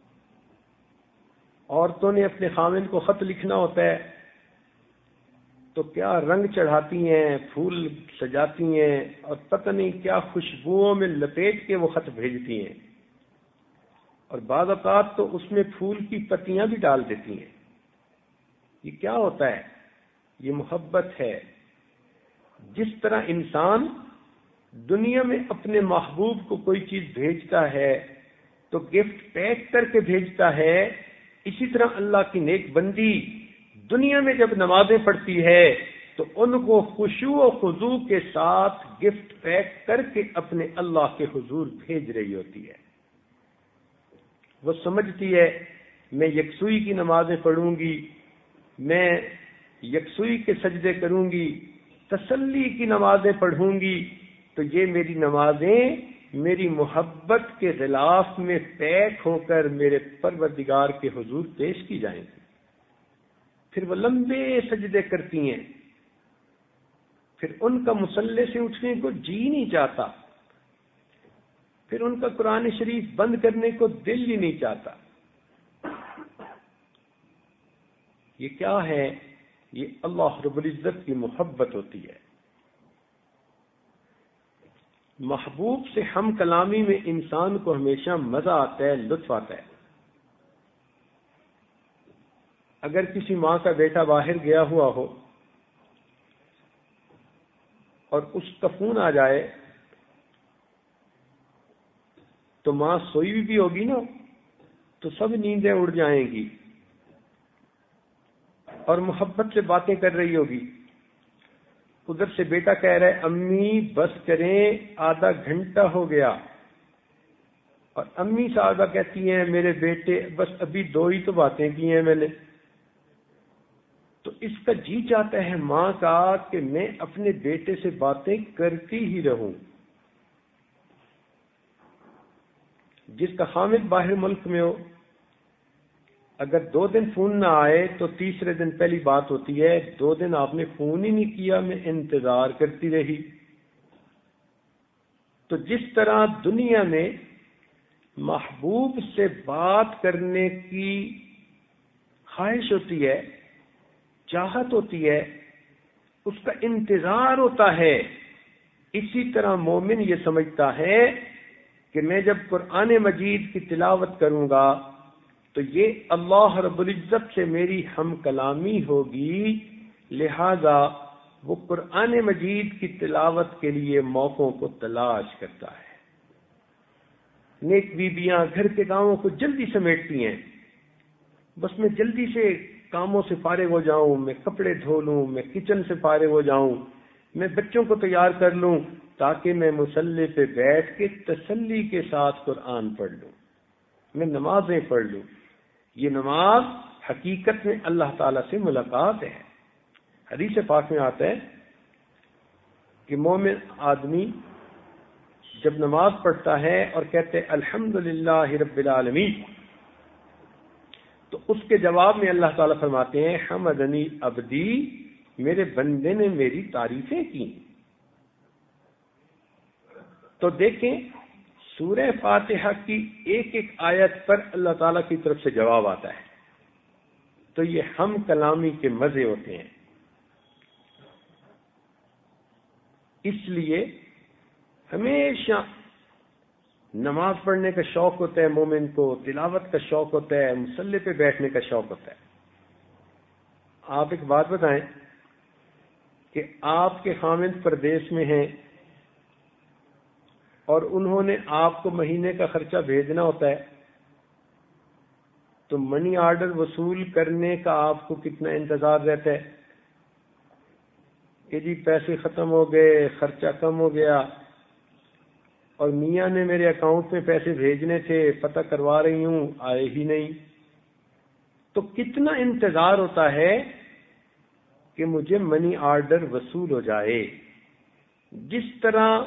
عورتوں نے اپنے خاوند کو خط لکھنا ہوتا ہے تو کیا رنگ چڑھاتی ہیں، پھول سجاتی ہیں، اور پتہ نہیں کیا خوشبوؤں میں لپیٹ کے وہ خط بھیجتی ہیں، اور بعض اوقات تو اس میں پھول کی پتیاں بھی ڈال دیتی ہیں۔ یہ کیا ہوتا ہے؟ یہ محبت ہے۔ جس طرح انسان دنیا میں اپنے محبوب کو کوئی چیز بھیجتا ہے تو گفٹ پیک کر کے بھیجتا ہے، اسی طرح اللہ کی نیک بندی دنیا میں جب نمازیں پڑھتی ہے تو ان کو خشوع و خضوع کے ساتھ گفٹ پیک کر کے اپنے اللہ کے حضور بھیج رہی ہوتی ہے۔ وہ سمجھتی ہے میں یکسوئی کی نمازیں پڑھوں گی، میں یکسوئی کے سجدے کروں گی، تسلی کی نمازیں پڑھوں گی، تو یہ میری نمازیں میری محبت کے غلاف میں پیک ہو کر میرے پروردگار کے حضور پیش کی جائیں گی۔ پھر وہ لمبے سجدے کرتی ہیں، پھر ان کا مصلی سے اٹھنے کو جی نہیں چاہتا، پھر ان کا قرآن شریف بند کرنے کو دل ہی نہیں چاہتا۔ یہ کیا ہے؟ یہ اللہ رب العزت کی محبت ہوتی ہے۔ محبوب سے ہم کلامی میں انسان کو ہمیشہ مزہ آتا ہے، لطف آتا ہے۔ اگر کسی ماں کا بیٹا باہر گیا ہوا ہو اور اس کا فون آ جائے تو ماں سوئی بھی ہوگی نا، تو سب نیندیں اڑ جائیں گی اور محبت سے باتیں کر رہی ہوگی۔ ادھر سے بیٹا کہہ رہا ہے امی بس کریں، آدھا گھنٹہ ہو گیا، اور امی صاحبہ کہتی ہیں میرے بیٹے بس ابھی 2 ہی تو باتیں کی ہیں میں نے۔ تو اس کا جی چاہتا ہے ماں کا کہ میں اپنے بیٹے سے باتیں کرتی ہی رہوں۔ جس کا خامد باہر ملک میں ہو، اگر 2 دن فون نہ آئے تو تیسرے دن پہلی بات ہوتی ہے 2 دن آپ نے فون ہی نہیں کیا، میں انتظار کرتی رہی۔ تو جس طرح دنیا میں محبوب سے بات کرنے کی خواہش ہوتی ہے، چاہت ہوتی ہے، اس کا انتظار ہوتا ہے، اسی طرح مومن یہ سمجھتا ہے کہ میں جب قرآن مجید کی تلاوت کروں گا تو یہ اللہ رب العزت سے میری ہم کلامی ہوگی، لہذا وہ قرآن مجید کی تلاوت کے لیے موقعوں کو تلاش کرتا ہے۔ نیک بیویاں گھر کے کاموں کو جلدی سمیٹتی ہیں، بس میں جلدی سے کاموں سے فارغ ہو جاؤں، میں کپڑے دھو لوں، میں کچن سے فارغ ہو جاؤں، میں بچوں کو تیار کر لوں تاکہ میں مصلی پہ بیٹھ کے تسلی کے ساتھ قرآن پڑھ لوں، میں نمازیں پڑھ لوں۔ یہ نماز حقیقت میں اللہ تعالیٰ سے ملاقات ہے۔ حدیث پاک میں آتا ہے کہ مومن آدمی جب نماز پڑھتا ہے اور کہتے ہیں الحمدللہ رب العالمین، تو اس کے جواب میں اللہ تعالیٰ فرماتے ہیں حمدنی عبدی، میرے بندے نے میری تعریفیں کی۔ تو دیکھیں سورہ فاتحہ کی ایک ایک آیت پر اللہ تعالیٰ کی طرف سے جواب آتا ہے، تو یہ ہم کلامی کے مزے ہوتے ہیں۔ اس لیے ہمیشہ نماز پڑھنے کا شوق ہوتا ہے مومن کو، تلاوت کا شوق ہوتا ہے، مصلی پہ بیٹھنے کا شوق ہوتا ہے۔ آپ ایک بات بتائیں کہ آپ کے خامد پردیس میں ہیں اور انہوں نے آپ کو مہینے کا خرچہ بھیجنا ہوتا ہے، تو منی آرڈر وصول کرنے کا آپ کو کتنا انتظار رہتا ہے کہ جی پیسے ختم ہو گئے، خرچہ کم ہو گیا، اور میاں نے میرے اکاؤنٹ میں پیسے بھیجنے تھے، پتہ کروا رہی ہوں آئے ہی نہیں۔ تو کتنا انتظار ہوتا ہے کہ مجھے منی آرڈر وصول ہو جائے۔ جس طرح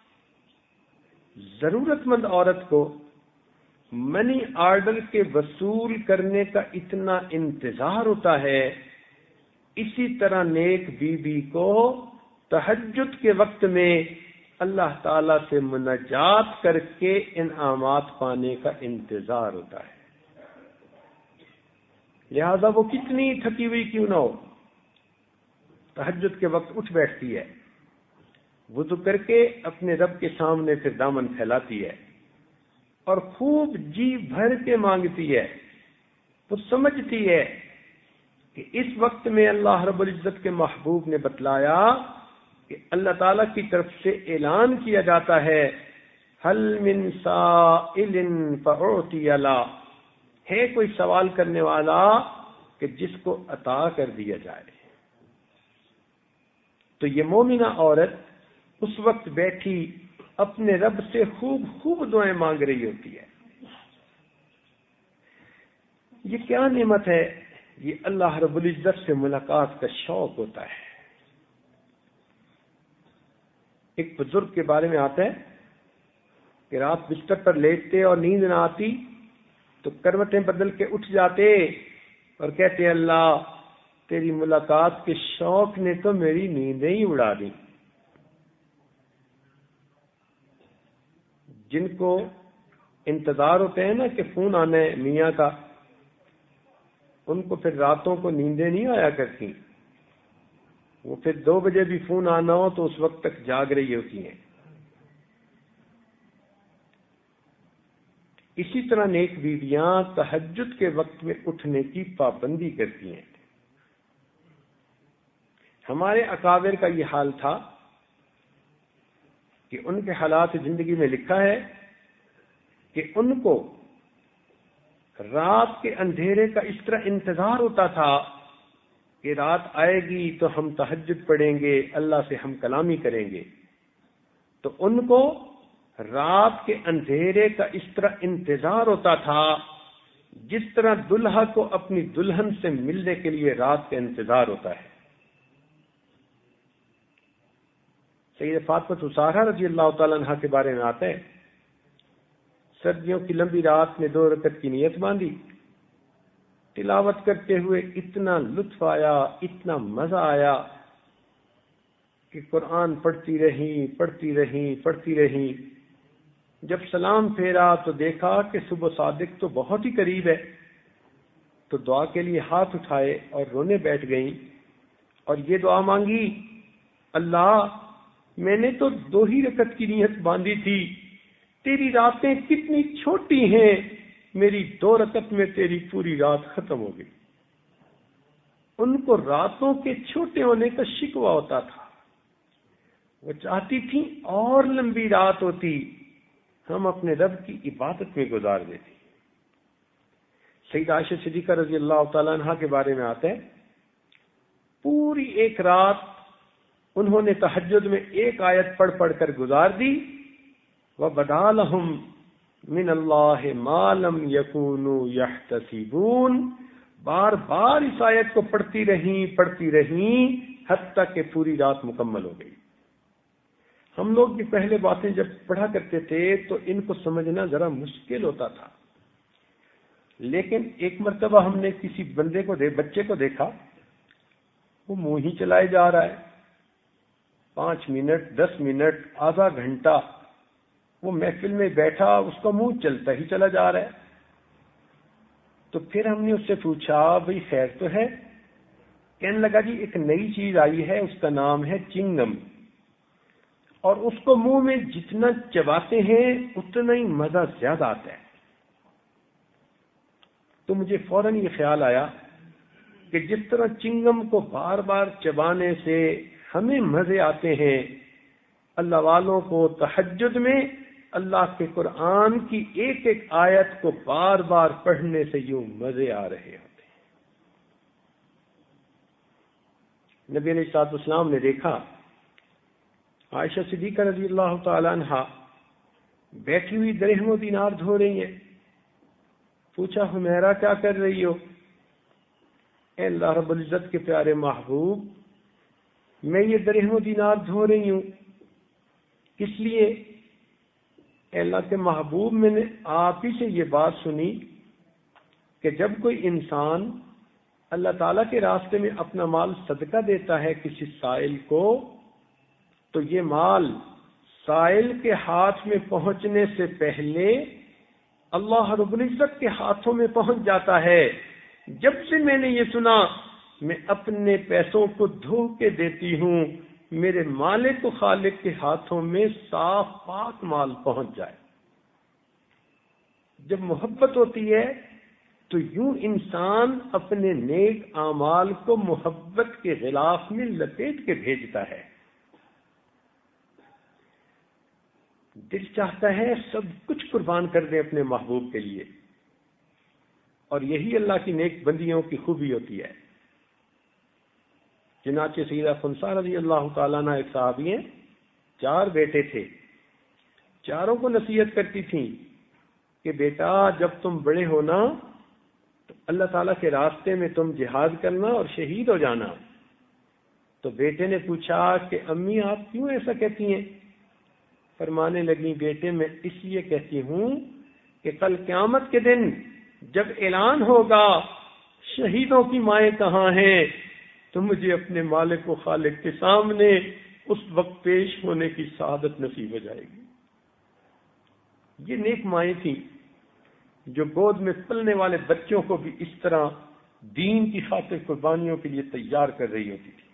ضرورت مند عورت کو منی آرڈر کے وصول کرنے کا اتنا انتظار ہوتا ہے، اسی طرح نیک بیوی کو تہجد کے وقت میں اللہ تعالیٰ سے مناجات کر کے انعامات پانے کا انتظار ہوتا ہے۔ لہذا وہ کتنی تھکی ہوئی کیوں نہ ہو، تہجد کے وقت اٹھ بیٹھتی ہے، وضو کر کے اپنے رب کے سامنے پھر دامن پھیلاتی ہے اور خوب جی بھر کے مانگتی ہے۔ وہ سمجھتی ہے کہ اس وقت میں اللہ رب العزت کے محبوب نے بتلایا کہ اللہ تعالیٰ کی طرف سے اعلان کیا جاتا ہے، حل من سائل فأعطی له، ہے کوئی سوال کرنے والا کہ جس کو عطا کر دیا جائے۔ تو یہ مومنہ عورت اس وقت بیٹھی اپنے رب سے خوب خوب دعائیں مانگ رہی ہوتی ہے۔ یہ کیا نعمت ہے؟ یہ اللہ رب العزت سے ملاقات کا شوق ہوتا ہے۔ ایک بزرگ کے بارے میں آتا ہے کہ رات بستر پر لیٹتے اور نیند نہ آتی تو کروٹیں بدل کے اٹھ جاتے اور کہتے اللہ تیری ملاقات کے شوق نے تو میری نیندیں ہی اڑا دی۔ جن کو انتظار ہوتے ہیں نا کہ فون آنا ہے میاں کا، ان کو پھر راتوں کو نیندیں نہیں آیا کرتی، وہ پھر 2 بجے بھی فون آنا ہو تو اس وقت تک جاگ رہی ہوتی ہیں۔ اسی طرح نیک بیویاں تہجد کے وقت میں اٹھنے کی پابندی کرتی ہیں۔ ہمارے اکابر کا یہ حال تھا کہ ان کے حالات زندگی میں لکھا ہے کہ ان کو رات کے اندھیرے کا اس طرح انتظار ہوتا تھا کہ رات آئے گی تو ہم تہجد پڑھیں گے، اللہ سے ہم کلامی کریں گے۔ تو ان کو رات کے اندھیرے کا اس طرح انتظار ہوتا تھا جس طرح دلہا کو اپنی دلہن سے ملنے کے لیے رات کا انتظار ہوتا ہے۔ سید فاطمہ الزہرا رضی اللہ تعالیٰ عنہ کے بارے میں آتا ہے، سردیوں کی لمبی رات میں 2 رکعت کی نیت باندھی، تلاوت کرتے ہوئے اتنا لطف آیا، اتنا مزہ آیا کہ قرآن پڑھتی رہی۔ جب سلام پھیرا تو دیکھا کہ صبح صادق تو بہت ہی قریب ہے، تو دعا کے لیے ہاتھ اٹھائے اور رونے بیٹھ گئیں اور یہ دعا مانگی، اللہ میں نے تو 2 ہی رکعت کی نیت باندھی تھی، تیری راتیں کتنی چھوٹی ہیں، میری 2 رکعت میں تیری پوری رات ختم ہو گئی۔ ان کو راتوں کے چھوٹے ہونے کا شکوہ ہوتا تھا، وہ چاہتی تھی اور لمبی رات ہوتی، ہم اپنے رب کی عبادت میں گزار دیتے۔ سیدہ عائشہ صدیقہ رضی اللہ تعالیٰ عنہ کے بارے میں آتا ہے، پوری ایک رات انہوں نے تہجد میں 1 آیت پڑھ کر گزار دی، وَبَدَا لَهُم مِّنَ اللَّهِ مَا لَمْ يَكُونُوا يَحْتَسِبُونَ، بار بار اس آیت کو پڑھتی رہیں حتیٰ کہ پوری رات مکمل ہو گئی۔ ہم لوگ بھی پہلے باتیں جب پڑھا کرتے تھے تو ان کو سمجھنا ذرا مشکل ہوتا تھا، لیکن ایک مرتبہ ہم نے کسی بچے کو دیکھا، وہ منہ ہی چلائے جا رہا ہے، 5 منٹ 10 منٹ آدھا گھنٹہ وہ محفل میں بیٹھا، اس کا منہ چلتا ہی چلا جا رہا ہے۔ تو پھر ہم نے اس سے پوچھا بھئی خیر تو ہے؟ کہنے لگا جی ایک نئی چیز آئی ہے، اس کا نام ہے چنگم، اور اس کو منہ میں جتنا چباتے ہیں اتنا ہی مزہ زیادہ آتا ہے۔ تو مجھے فوراً یہ خیال آیا کہ جس طرح چنگم کو بار بار چبانے سے ہمیں مزے آتے ہیں، اللہ والوں کو تہجد میں اللہ کے قرآن کی ایک ایک آیت کو بار بار پڑھنے سے یوں مزے آ رہے ہوتے ہیں۔ نبی علیہ الصلوۃ والسلام نے دیکھا عائشہ صدیقہ رضی اللہ تعالی عنہا بیٹھی ہوئی درہم و دینار دھو رہی ہیں۔ پوچھا حمیرہ کیا کر رہی ہو؟ اے اللہ رب العزت کے پیارے محبوب، میں یہ درہم و دینار دھو رہی ہوں، کس لیے؟ اے اللہ کے محبوب، میں نے آپ ہی سے یہ بات سنی کہ جب کوئی انسان اللہ تعالیٰ کے راستے میں اپنا مال صدقہ دیتا ہے کسی سائل کو، تو یہ مال سائل کے ہاتھ میں پہنچنے سے پہلے اللہ رب العزت کے ہاتھوں میں پہنچ جاتا ہے۔ جب سے میں نے یہ سنا میں اپنے پیسوں کو دھو کے دیتی ہوں، میرے مالک و خالق کے ہاتھوں میں صاف پاک مال پہنچ جائے۔ جب محبت ہوتی ہے تو یوں انسان اپنے نیک اعمال کو محبت کے غلاف میں لپیٹ کے بھیجتا ہے۔ دل چاہتا ہے سب کچھ قربان کر دیں اپنے محبوب کے لیے، اور یہی اللہ کی نیک بندیوں کی خوبی ہوتی ہے۔ چنانچہ سیدہ خنسا رضی اللہ تعالیٰ عنہ ایک صحابی ہیں، 4 بیٹے تھے، چاروں کو نصیحت کرتی تھیں کہ بیٹا جب تم بڑے ہونا تو اللہ تعالیٰ کے راستے میں تم جہاد کرنا اور شہید ہو جانا۔ تو بیٹے نے پوچھا کہ امی آپ کیوں ایسا کہتی ہیں؟ فرمانے لگی بیٹے میں اس لیے کہتی ہوں کہ کل قیامت کے دن جب اعلان ہوگا شہیدوں کی مائیں کہاں ہیں، تو مجھے اپنے مالک و خالق کے سامنے اس وقت پیش ہونے کی سعادت نصیب ہو جائے گی۔ یہ نیک مائیں تھیں جو گود میں پلنے والے بچوں کو بھی اس طرح دین کی خاطر قربانیوں کے لیے تیار کر رہی ہوتی تھی۔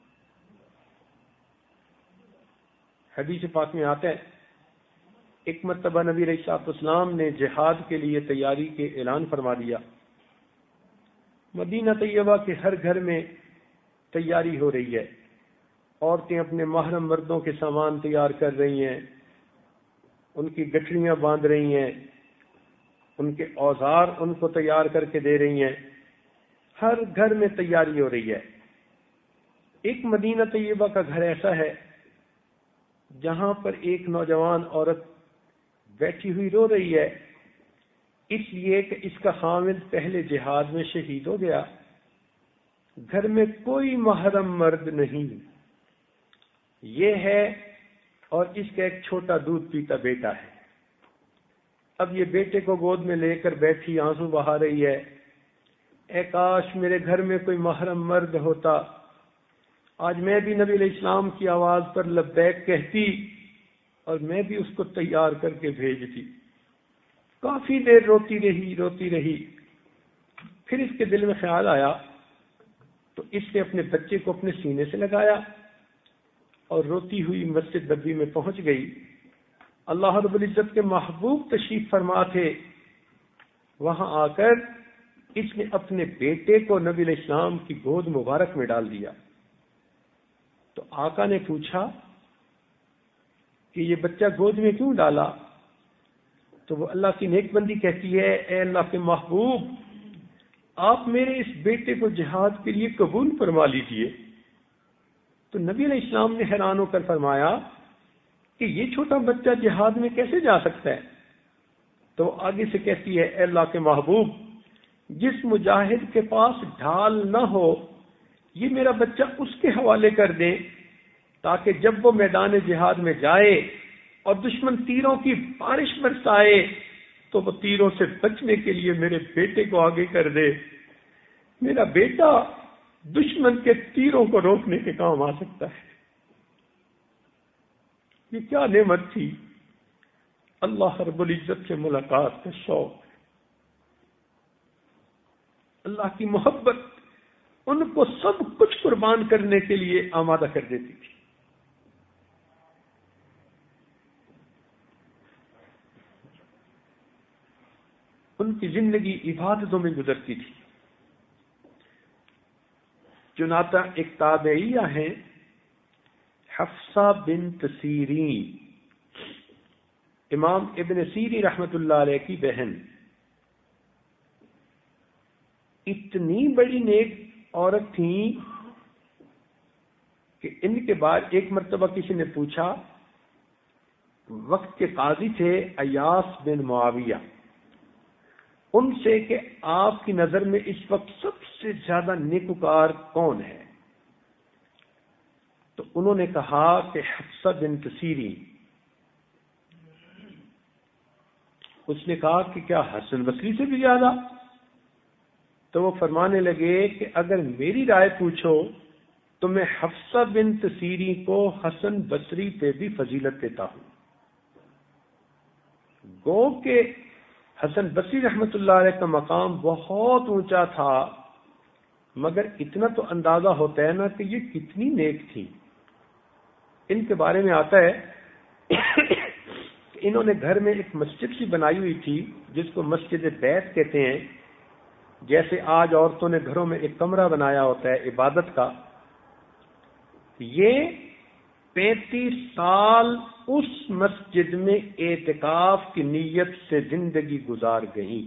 حدیث پاک میں آتا ہے ایک مرتبہ نبی علیہ الصلوۃ والسلام نے جہاد کے لیے تیاری کے اعلان فرما دیا۔ مدینہ طیبہ کے ہر گھر میں تیاری ہو رہی ہے، عورتیں اپنے محرم مردوں کے سامان تیار کر رہی ہیں، ان کی گٹھڑیاں باندھ رہی ہیں، ان کے اوزار ان کو تیار کر کے دے رہی ہیں، ہر گھر میں تیاری ہو رہی ہے۔ ایک مدینہ طیبہ کا گھر ایسا ہے جہاں پر ایک نوجوان عورت بیٹھی ہوئی رو رہی ہے، اس لیے کہ اس کا خاوند پہلے جہاد میں شہید ہو گیا۔ گھر میں کوئی محرم مرد نہیں، یہ ہے اور اس کا ایک چھوٹا دودھ پیتا بیٹا ہے۔ اب یہ بیٹے کو گود میں لے کر بیٹھی آنسو بہا رہی ہے، اے کاش میرے گھر میں کوئی محرم مرد ہوتا، آج میں بھی نبی علیہ السلام کی آواز پر لبیک کہتی اور میں بھی اس کو تیار کر کے بھیجتی۔ کافی دیر روتی رہی، پھر اس کے دل میں خیال آیا تو اس نے اپنے بچے کو اپنے سینے سے لگایا اور روتی ہوئی مسجد نبوی میں پہنچ گئی۔ اللہ رب العزت کے محبوب تشریف فرما تھے، وہاں آ کر اس نے اپنے بیٹے کو نبی علیہ السلام کی گود مبارک میں ڈال دیا۔ تو آقا نے پوچھا کہ یہ بچہ گود میں کیوں ڈالا؟ تو وہ اللہ کی نیک بندی کہتی ہے اے اللہ کے محبوب، آپ میرے اس بیٹے کو جہاد کے لیے قبول فرما لیجئے۔ تو نبی علیہ السلام نے حیران ہو کر فرمایا کہ یہ چھوٹا بچہ جہاد میں کیسے جا سکتا ہے؟ تو آگے سے کہتی ہے اے اللہ کے محبوب، جس مجاہد کے پاس ڈھال نہ ہو یہ میرا بچہ اس کے حوالے کر دیں، تاکہ جب وہ میدان جہاد میں جائے اور دشمن تیروں کی بارش برسائے تو وہ تیروں سے بچنے کے لیے میرے بیٹے کو آگے کر دے۔ میرا بیٹا دشمن کے تیروں کو روکنے کے کام آ سکتا ہے۔ یہ کیا نعمت تھی، اللہ رب العزت سے ملاقات کا شوق، اللہ کی محبت ان کو سب کچھ قربان کرنے کے لیے آمادہ کر دیتی تھی۔ ان کی زندگی عبادتوں میں گزرتی تھی۔ چنانچہ ایک تابعیہ ہیں حفصہ بنت سیرین، امام ابن سیری رحمت اللہ علیہ کی بہن، اتنی بڑی نیک عورت تھیں کہ ان کے بعد ایک مرتبہ کسی نے پوچھا، وقت کے قاضی تھے ایاس بن معاویہ، ان سے کہ آپ کی نظر میں اس وقت سب سے زیادہ نیکوکار کون ہے؟ تو انہوں نے کہا کہ حفصہ بنت سیرین۔ اس نے کہا کہ کیا حسن بصری سے بھی زیادہ؟ تو وہ فرمانے لگے کہ اگر میری رائے پوچھو تو میں حفصہ بنت سیرین کو حسن بصری پہ بھی فضیلت دیتا ہوں۔ گو کہ حسن بصری رحمت اللہ علیہ کا مقام بہت اونچا تھا، مگر اتنا تو اندازہ ہوتا ہے نا کہ یہ کتنی نیک تھی. ان کے بارے میں آتا ہے کہ انہوں نے گھر میں ایک مسجد سی بنائی ہوئی تھی جس کو مسجد بیت کہتے ہیں. جیسے آج عورتوں نے گھروں میں ایک کمرہ بنایا ہوتا ہے عبادت کا. یہ 35 سال اس مسجد میں اعتکاف کی نیت سے زندگی گزار گئی.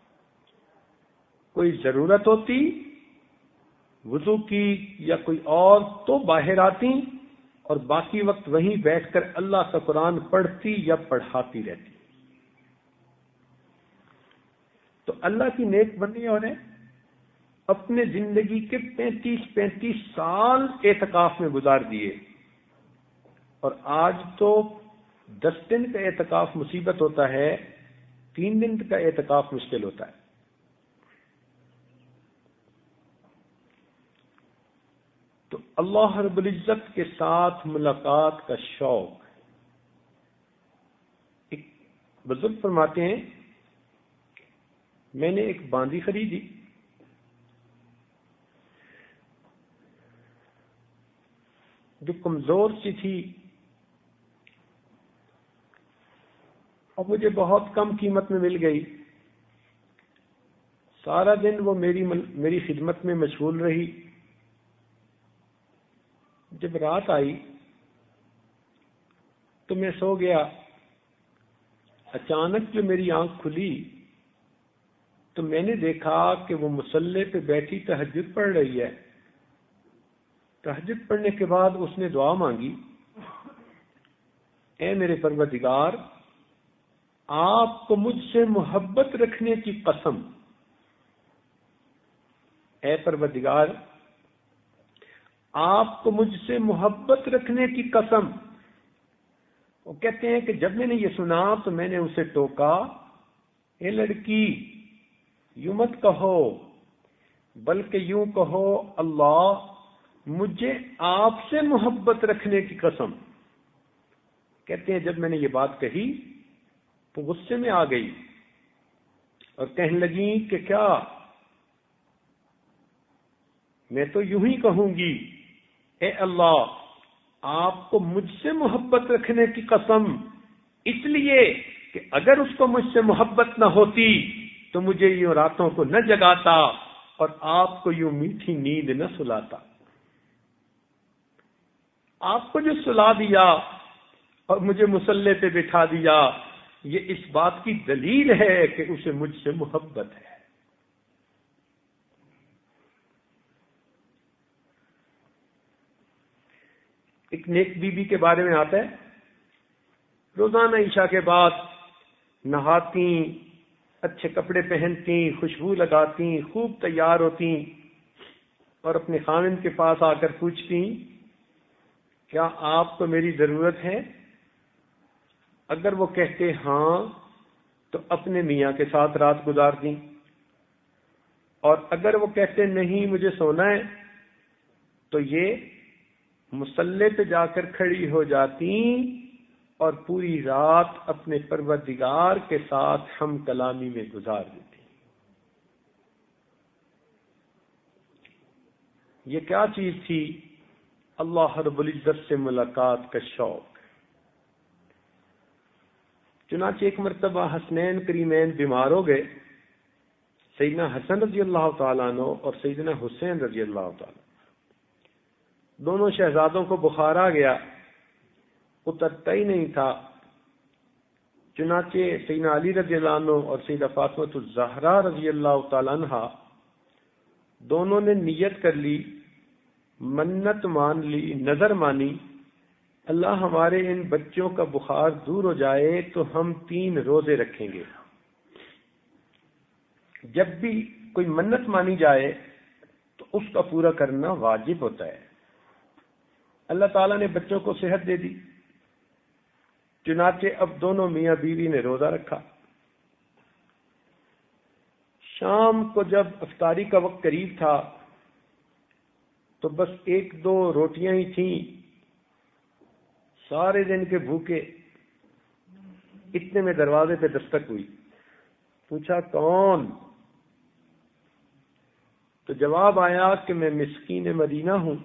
کوئی ضرورت ہوتی وضو کی یا کوئی اور تو باہر آتی اور باقی وقت وہیں بیٹھ کر اللہ کا قرآن پڑھتی یا پڑھاتی رہتی. تو اللہ کی نیک بندیوں نے اپنے زندگی کے 35 سال اعتکاف میں گزار دیے. اور آج تو 10 دن کا اعتکاف مصیبت ہوتا ہے، 3 دن کا اعتکاف مشکل ہوتا ہے. تو اللہ رب العزت کے ساتھ ملاقات کا شوق. ایک بزرگ فرماتے ہیں میں نے ایک باندی خریدی، جو کمزور سی تھی اور مجھے بہت کم قیمت میں مل گئی. سارا دن وہ میری خدمت میں مشغول رہی. جب رات آئی تو میں سو گیا. اچانک جو میری آنکھ کھلی تو میں نے دیکھا کہ وہ مصلی پہ بیٹھی تہجد پڑھ رہی ہے. تہجد پڑھنے کے بعد اس نے دعا مانگی، اے میرے پروردگار، آپ کو مجھ سے محبت رکھنے کی قسم، اے پروردگار آپ کو مجھ سے محبت رکھنے کی قسم. وہ کہتے ہیں کہ جب میں نے یہ سنا تو میں نے اسے ٹوکا، اے لڑکی یوں مت کہو بلکہ یوں کہو، اللہ مجھے آپ سے محبت رکھنے کی قسم. کہتے ہیں جب میں نے یہ بات کہی تو غصے میں آ گئی اور کہنے لگی کہ کیا میں تو یوں ہی کہوں گی، اے اللہ آپ کو مجھ سے محبت رکھنے کی قسم، اس لیے کہ اگر اس کو مجھ سے محبت نہ ہوتی تو مجھے یوں راتوں کو نہ جگاتا اور آپ کو یوں میٹھی نیند نہ سلاتا. آپ کو جو سلا دیا اور مجھے مصلی پہ بٹھا دیا، یہ اس بات کی دلیل ہے کہ اسے مجھ سے محبت ہے. ایک نیک بی بی کے بارے میں آتا ہے، روزانہ عشاء کے بعد نہاتی، اچھے کپڑے پہنتی، خوشبو لگاتی، خوب تیار ہوتی اور اپنے خاوند کے پاس آ کر پوچھتی کیا آپ کو میری ضرورت ہے؟ اگر وہ کہتے ہاں تو اپنے میاں کے ساتھ رات گزارتی، اور اگر وہ کہتے نہیں مجھے سونا ہے تو یہ مصلی پہ جا کر کھڑی ہو جاتی اور پوری رات اپنے پروردگار کے ساتھ ہم کلامی میں گزار دیتی. یہ کیا چیز تھی؟ اللہ رب العزت سے ملاقات کا شوق. چنانچہ ایک مرتبہ حسنین کریمین بیمار ہو گئے، سیدنا حسن رضی اللہ تعالیٰ عنہ اور سیدنا حسین رضی اللہ تعالیٰ. دونوں شہزادوں کو بخار آ گیا، اترتا ہی نہیں تھا. چنانچہ سیدنا علی رضی اللہ عنہ اور سیدہ فاطمہ الزہرا رضی اللہ تعالیٰ عنہ دونوں نے نیت کر لی، منت مان لی، نظر مانی، اللہ ہمارے ان بچوں کا بخار دور ہو جائے تو ہم 3 روزے رکھیں گے. جب بھی کوئی منت مانی جائے تو اس کا پورا کرنا واجب ہوتا ہے. اللہ تعالیٰ نے بچوں کو صحت دے دی، چنانچہ اب دونوں میاں بیوی نے روزہ رکھا. شام کو جب افطاری کا وقت قریب تھا تو بس 1-2 روٹیاں ہی تھیں، سارے دن کے بھوکے. اتنے میں دروازے پہ دستک ہوئی. پوچھا کون؟ تو جواب آیا کہ میں مسکین مدینہ ہوں،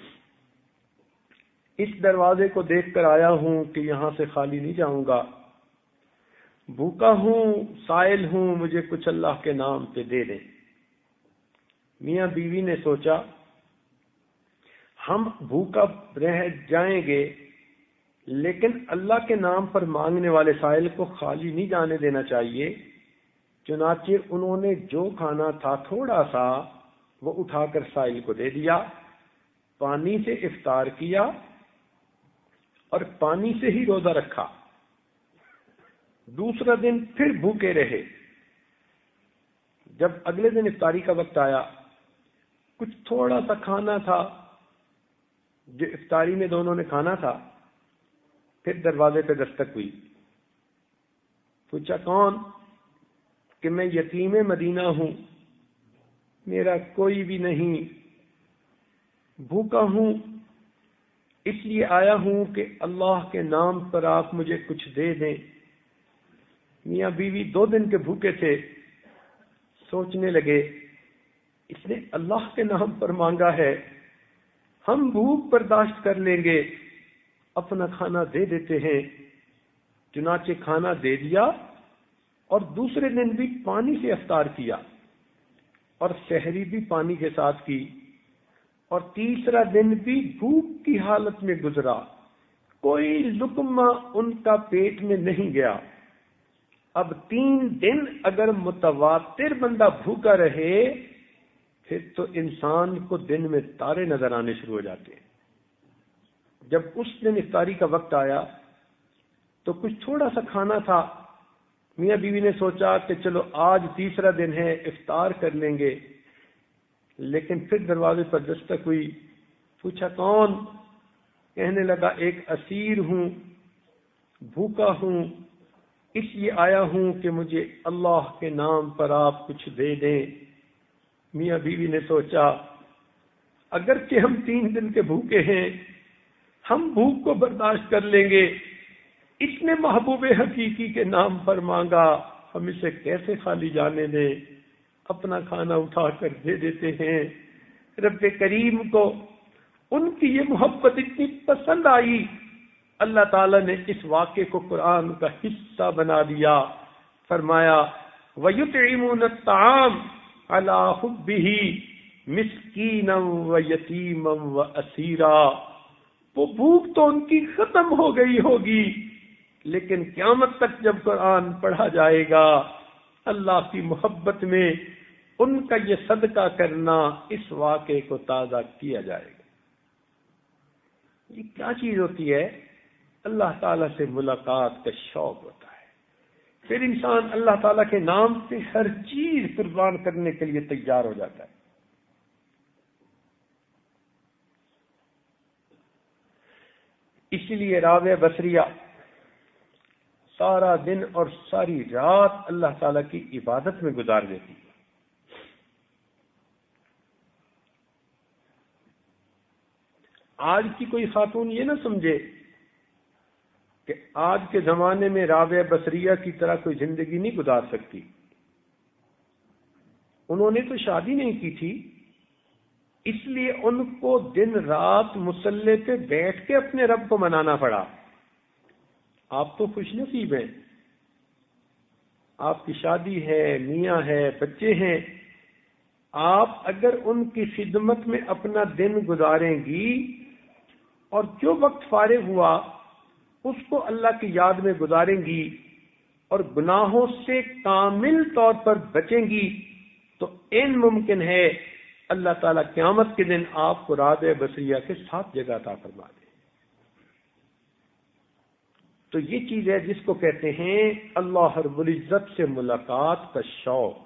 اس دروازے کو دیکھ کر آیا ہوں کہ یہاں سے خالی نہیں جاؤں گا، بھوکا ہوں، سائل ہوں، مجھے کچھ اللہ کے نام پہ دے دیں۔ میاں بیوی نے سوچا ہم بھوکا رہ جائیں گے لیکن اللہ کے نام پر مانگنے والے سائل کو خالی نہیں جانے دینا چاہیے، چنانچہ انہوں نے جو کھانا تھا تھوڑا سا وہ اٹھا کر سائل کو دے دیا، پانی سے افطار کیا اور پانی سے ہی روزہ رکھا۔ دوسرا دن پھر بھوکے رہے۔ جب اگلے دن افطاری کا وقت آیا، کچھ تھوڑا سا کھانا تھا جو افطاری میں دونوں نے کھانا تھا، پھر دروازے پہ دستک ہوئی۔ پوچھا کون؟ کہ میں یتیم مدینہ ہوں، میرا کوئی بھی نہیں، بھوکا ہوں، اس لیے آیا ہوں کہ اللہ کے نام پر آپ مجھے کچھ دے دیں۔ میاں بیوی 2 دن کے بھوکے تھے، سوچنے لگے اس نے اللہ کے نام پر مانگا ہے، ہم بھوک برداشت کر لیں گے، اپنا کھانا دے دیتے ہیں۔ چنانچہ کھانا دے دیا اور دوسرے دن بھی پانی سے افطار کیا اور سحری بھی پانی کے ساتھ کی، اور تیسرا دن بھی بھوک کی حالت میں گزرا، کوئی لقمہ ان کا پیٹ میں نہیں گیا۔ اب 3 دن اگر متواتر بندہ بھوکا رہے پھر تو انسان کو دن میں تارے نظر آنے شروع ہو جاتے ہیں۔ جب اس دن افطاری کا وقت آیا تو کچھ تھوڑا سا کھانا تھا، میاں بیوی نے سوچا کہ چلو آج تیسرا دن ہے، افطار کر لیں گے، لیکن پھر دروازے پر دستک ہوئی۔ پوچھا کون؟ کہنے لگا ایک اسیر ہوں، بھوکا ہوں، اس لیے آیا ہوں کہ مجھے اللہ کے نام پر آپ کچھ دے دیں۔ میاں بیوی نے سوچا اگرچہ ہم 3 دن کے بھوکے ہیں، ہم بھوک کو برداشت کر لیں گے، اس نے محبوب حقیقی کے نام پر مانگا، ہم اسے کیسے خالی جانے دیں، اپنا کھانا اٹھا کر دے دیتے ہیں۔ رب کریم کو ان کی یہ محبت اتنی پسند آئی، اللہ تعالیٰ نے اس واقعے کو قرآن کا حصہ بنا دیا، فرمایا وَيُطْعِمُونَ الطَّعَامَ عَلَىٰ حُبِّهِ مِسْكِينًا وَيَتِيمًا وَأَسِيرًا۔ وہ بھوک تو ان کی ختم ہو گئی ہوگی، لیکن قیامت تک جب قرآن پڑھا جائے گا اللہ کی محبت میں ان کا یہ صدقہ کرنا اس واقعے کو تازہ کیا جائے گا۔ یہ کیا چیز ہوتی ہے؟ اللہ تعالیٰ سے ملاقات کا شوق ہوتا ہے، پھر انسان اللہ تعالیٰ کے نام پہ ہر چیز قربان کرنے کے لیے تیار ہو جاتا ہے۔ اسی لیے راویہ بصریہ سارا دن اور ساری رات اللہ تعالیٰ کی عبادت میں گزار دیتی ہے۔ آج کی کوئی خاتون یہ نہ سمجھے کہ آج کے زمانے میں راویہ بصریہ کی طرح کوئی زندگی نہیں گزار سکتی۔ انہوں نے تو شادی نہیں کی تھی، اس لیے ان کو دن رات مصلی پہ بیٹھ کے اپنے رب کو منانا پڑا۔ آپ تو خوش نصیب ہیں، آپ کی شادی ہے، میاں ہے، بچے ہیں، آپ اگر ان کی خدمت میں اپنا دن گزاریں گی اور جو وقت فارغ ہوا اس کو اللہ کی یاد میں گزاریں گی اور گناہوں سے کامل طور پر بچیں گی تو این ممکن ہے اللہ تعالیٰ قیامت کے دن آپ کو راویہ بصریہ کے ساتھ جگہ عطا فرما دے۔ تو یہ چیز ہے جس کو کہتے ہیں اللہ رب العزت سے ملاقات کا شوق۔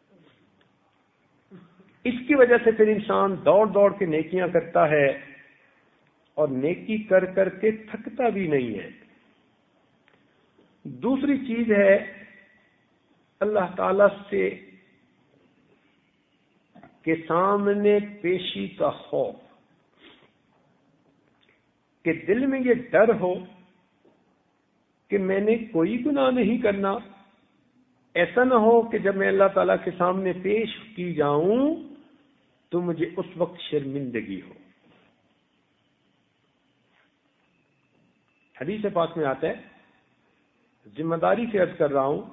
اس کی وجہ سے پھر انسان دوڑ دوڑ کے نیکیاں کرتا ہے اور نیکی کر کر کے تھکتا بھی نہیں ہے۔ دوسری چیز ہے اللہ تعالی سے کے سامنے پیشی کا خوف، کہ دل میں یہ ڈر ہو کہ میں نے کوئی گناہ نہیں کرنا، ایسا نہ ہو کہ جب میں اللہ تعالیٰ کے سامنے پیش کی جاؤں تو مجھے اس وقت شرمندگی ہو۔ حدیث پاک میں آتا ہے، ذمہ داری سے عرض کر رہا ہوں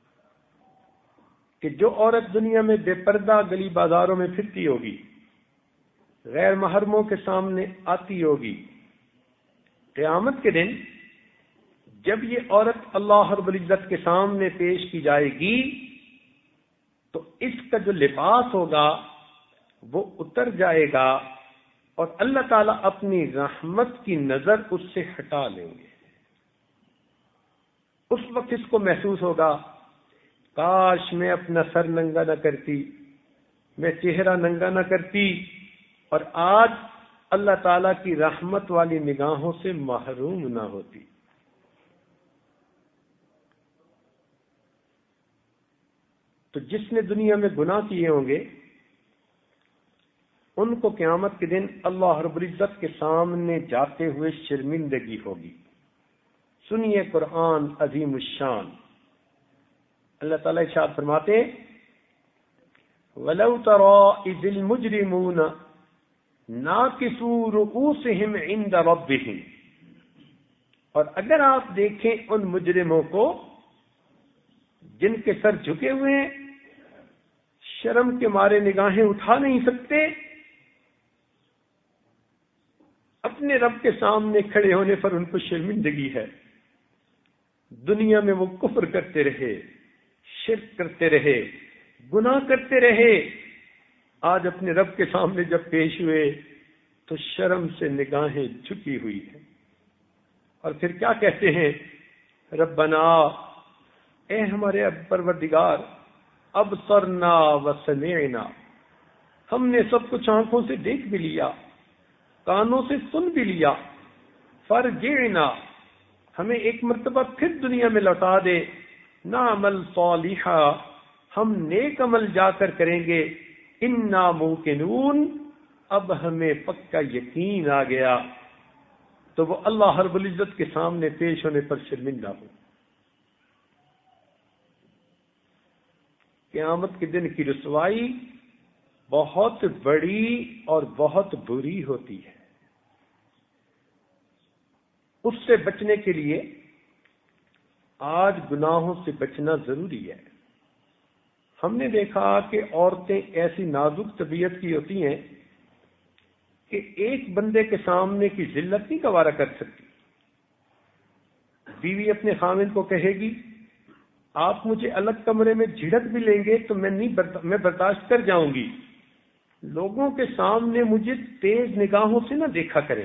کہ جو عورت دنیا میں بے پردہ گلی بازاروں میں پھرتی ہوگی، غیر محرموں کے سامنے آتی ہوگی، قیامت کے دن جب یہ عورت اللہ رب العزت کے سامنے پیش کی جائے گی تو اس کا جو لباس ہوگا وہ اتر جائے گا اور اللہ تعالیٰ اپنی رحمت کی نظر اس سے ہٹا لیں گے۔ اس وقت اس کو محسوس ہوگا، کاش میں اپنا سر ننگا نہ کرتی، میں چہرہ ننگا نہ کرتی اور آج اللہ تعالیٰ کی رحمت والی نگاہوں سے محروم نہ ہوتی۔ تو جس نے دنیا میں گناہ کیے ہوں گے ان کو قیامت کے دن اللہ رب العزت کے سامنے جاتے ہوئے شرمندگی ہوگی۔ سنیے قرآن عظیم الشان، اللہ تعالیٰ ارشاد فرماتے ہیں، وَلَوْ تَرَىٰ إِذِ الْمُجْرِمُونَ نَاكِسُو رُءُوسِهِمْ عِنْدَ رَبِّهِمْ، اور اگر آپ دیکھیں ان مجرموں کو جن کے سر جھکے ہوئے ہیں، شرم کے مارے نگاہیں اٹھا نہیں سکتے، اپنے رب کے سامنے کھڑے ہونے پر ان کو شرمندگی ہے۔ دنیا میں وہ کفر کرتے رہے، شرک کرتے رہے، گناہ کرتے رہے، آج اپنے رب کے سامنے جب پیش ہوئے تو شرم سے نگاہیں جھکی ہوئی ہیں، اور پھر کیا کہتے ہیں، ربنا، اے ہمارے پروردگار، ابصرنا وسمعنا، ہم نے سب کچھ آنکھوں سے دیکھ بھی لیا، کانوں سے سن بھی لیا، فرجعنا، ہمیں ایک مرتبہ پھر دنیا میں لوٹا دے، نعمل صالحا، ہم نیک عمل جا کر کریں گے، انا موقنون، اب ہمیں پکا یقین آ گیا، تو وہ اللہ رب العزت کے سامنے پیش ہونے پر شرمندہ ہو۔ قیامت کے دن کی رسوائی بہت بڑی اور بہت بری ہوتی ہے۔ اس سے بچنے کے لیے آج گناہوں سے بچنا ضروری ہے۔ ہم نے دیکھا کہ عورتیں ایسی نازک طبیعت کی ہوتی ہیں کہ ایک بندے کے سامنے کی ذلت نہیں گوارا کر سکتی۔ بیوی اپنے خاوند کو کہے گی، آپ مجھے الگ کمرے میں جھڑک بھی لیں گے تو میں برداشت کر جاؤں گی، لوگوں کے سامنے مجھے تیز نگاہوں سے نہ دیکھا کریں،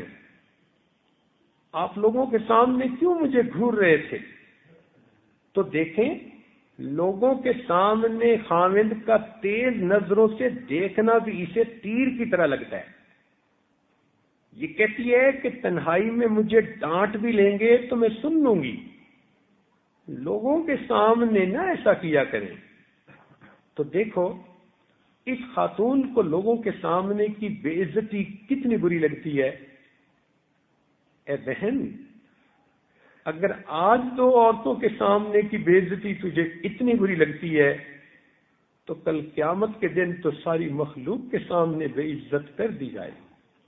آپ لوگوں کے سامنے کیوں مجھے گھور رہے تھے؟ تو دیکھیں، لوگوں کے سامنے خاوند کا تیز نظروں سے دیکھنا بھی اسے تیر کی طرح لگتا ہے۔ یہ کہتی ہے کہ تنہائی میں مجھے ڈانٹ بھی لیں گے تو میں سن لوں گی، لوگوں کے سامنے نہ ایسا کیا کریں۔ تو دیکھو اس خاتون کو لوگوں کے سامنے کی بے عزتی کتنی بری لگتی ہے۔ اے بہن، اگر آج دو عورتوں کے سامنے کی بے عزتی تجھے اتنی بری لگتی ہے تو کل قیامت کے دن تو ساری مخلوق کے سامنے بے عزت کر دی جائے گی۔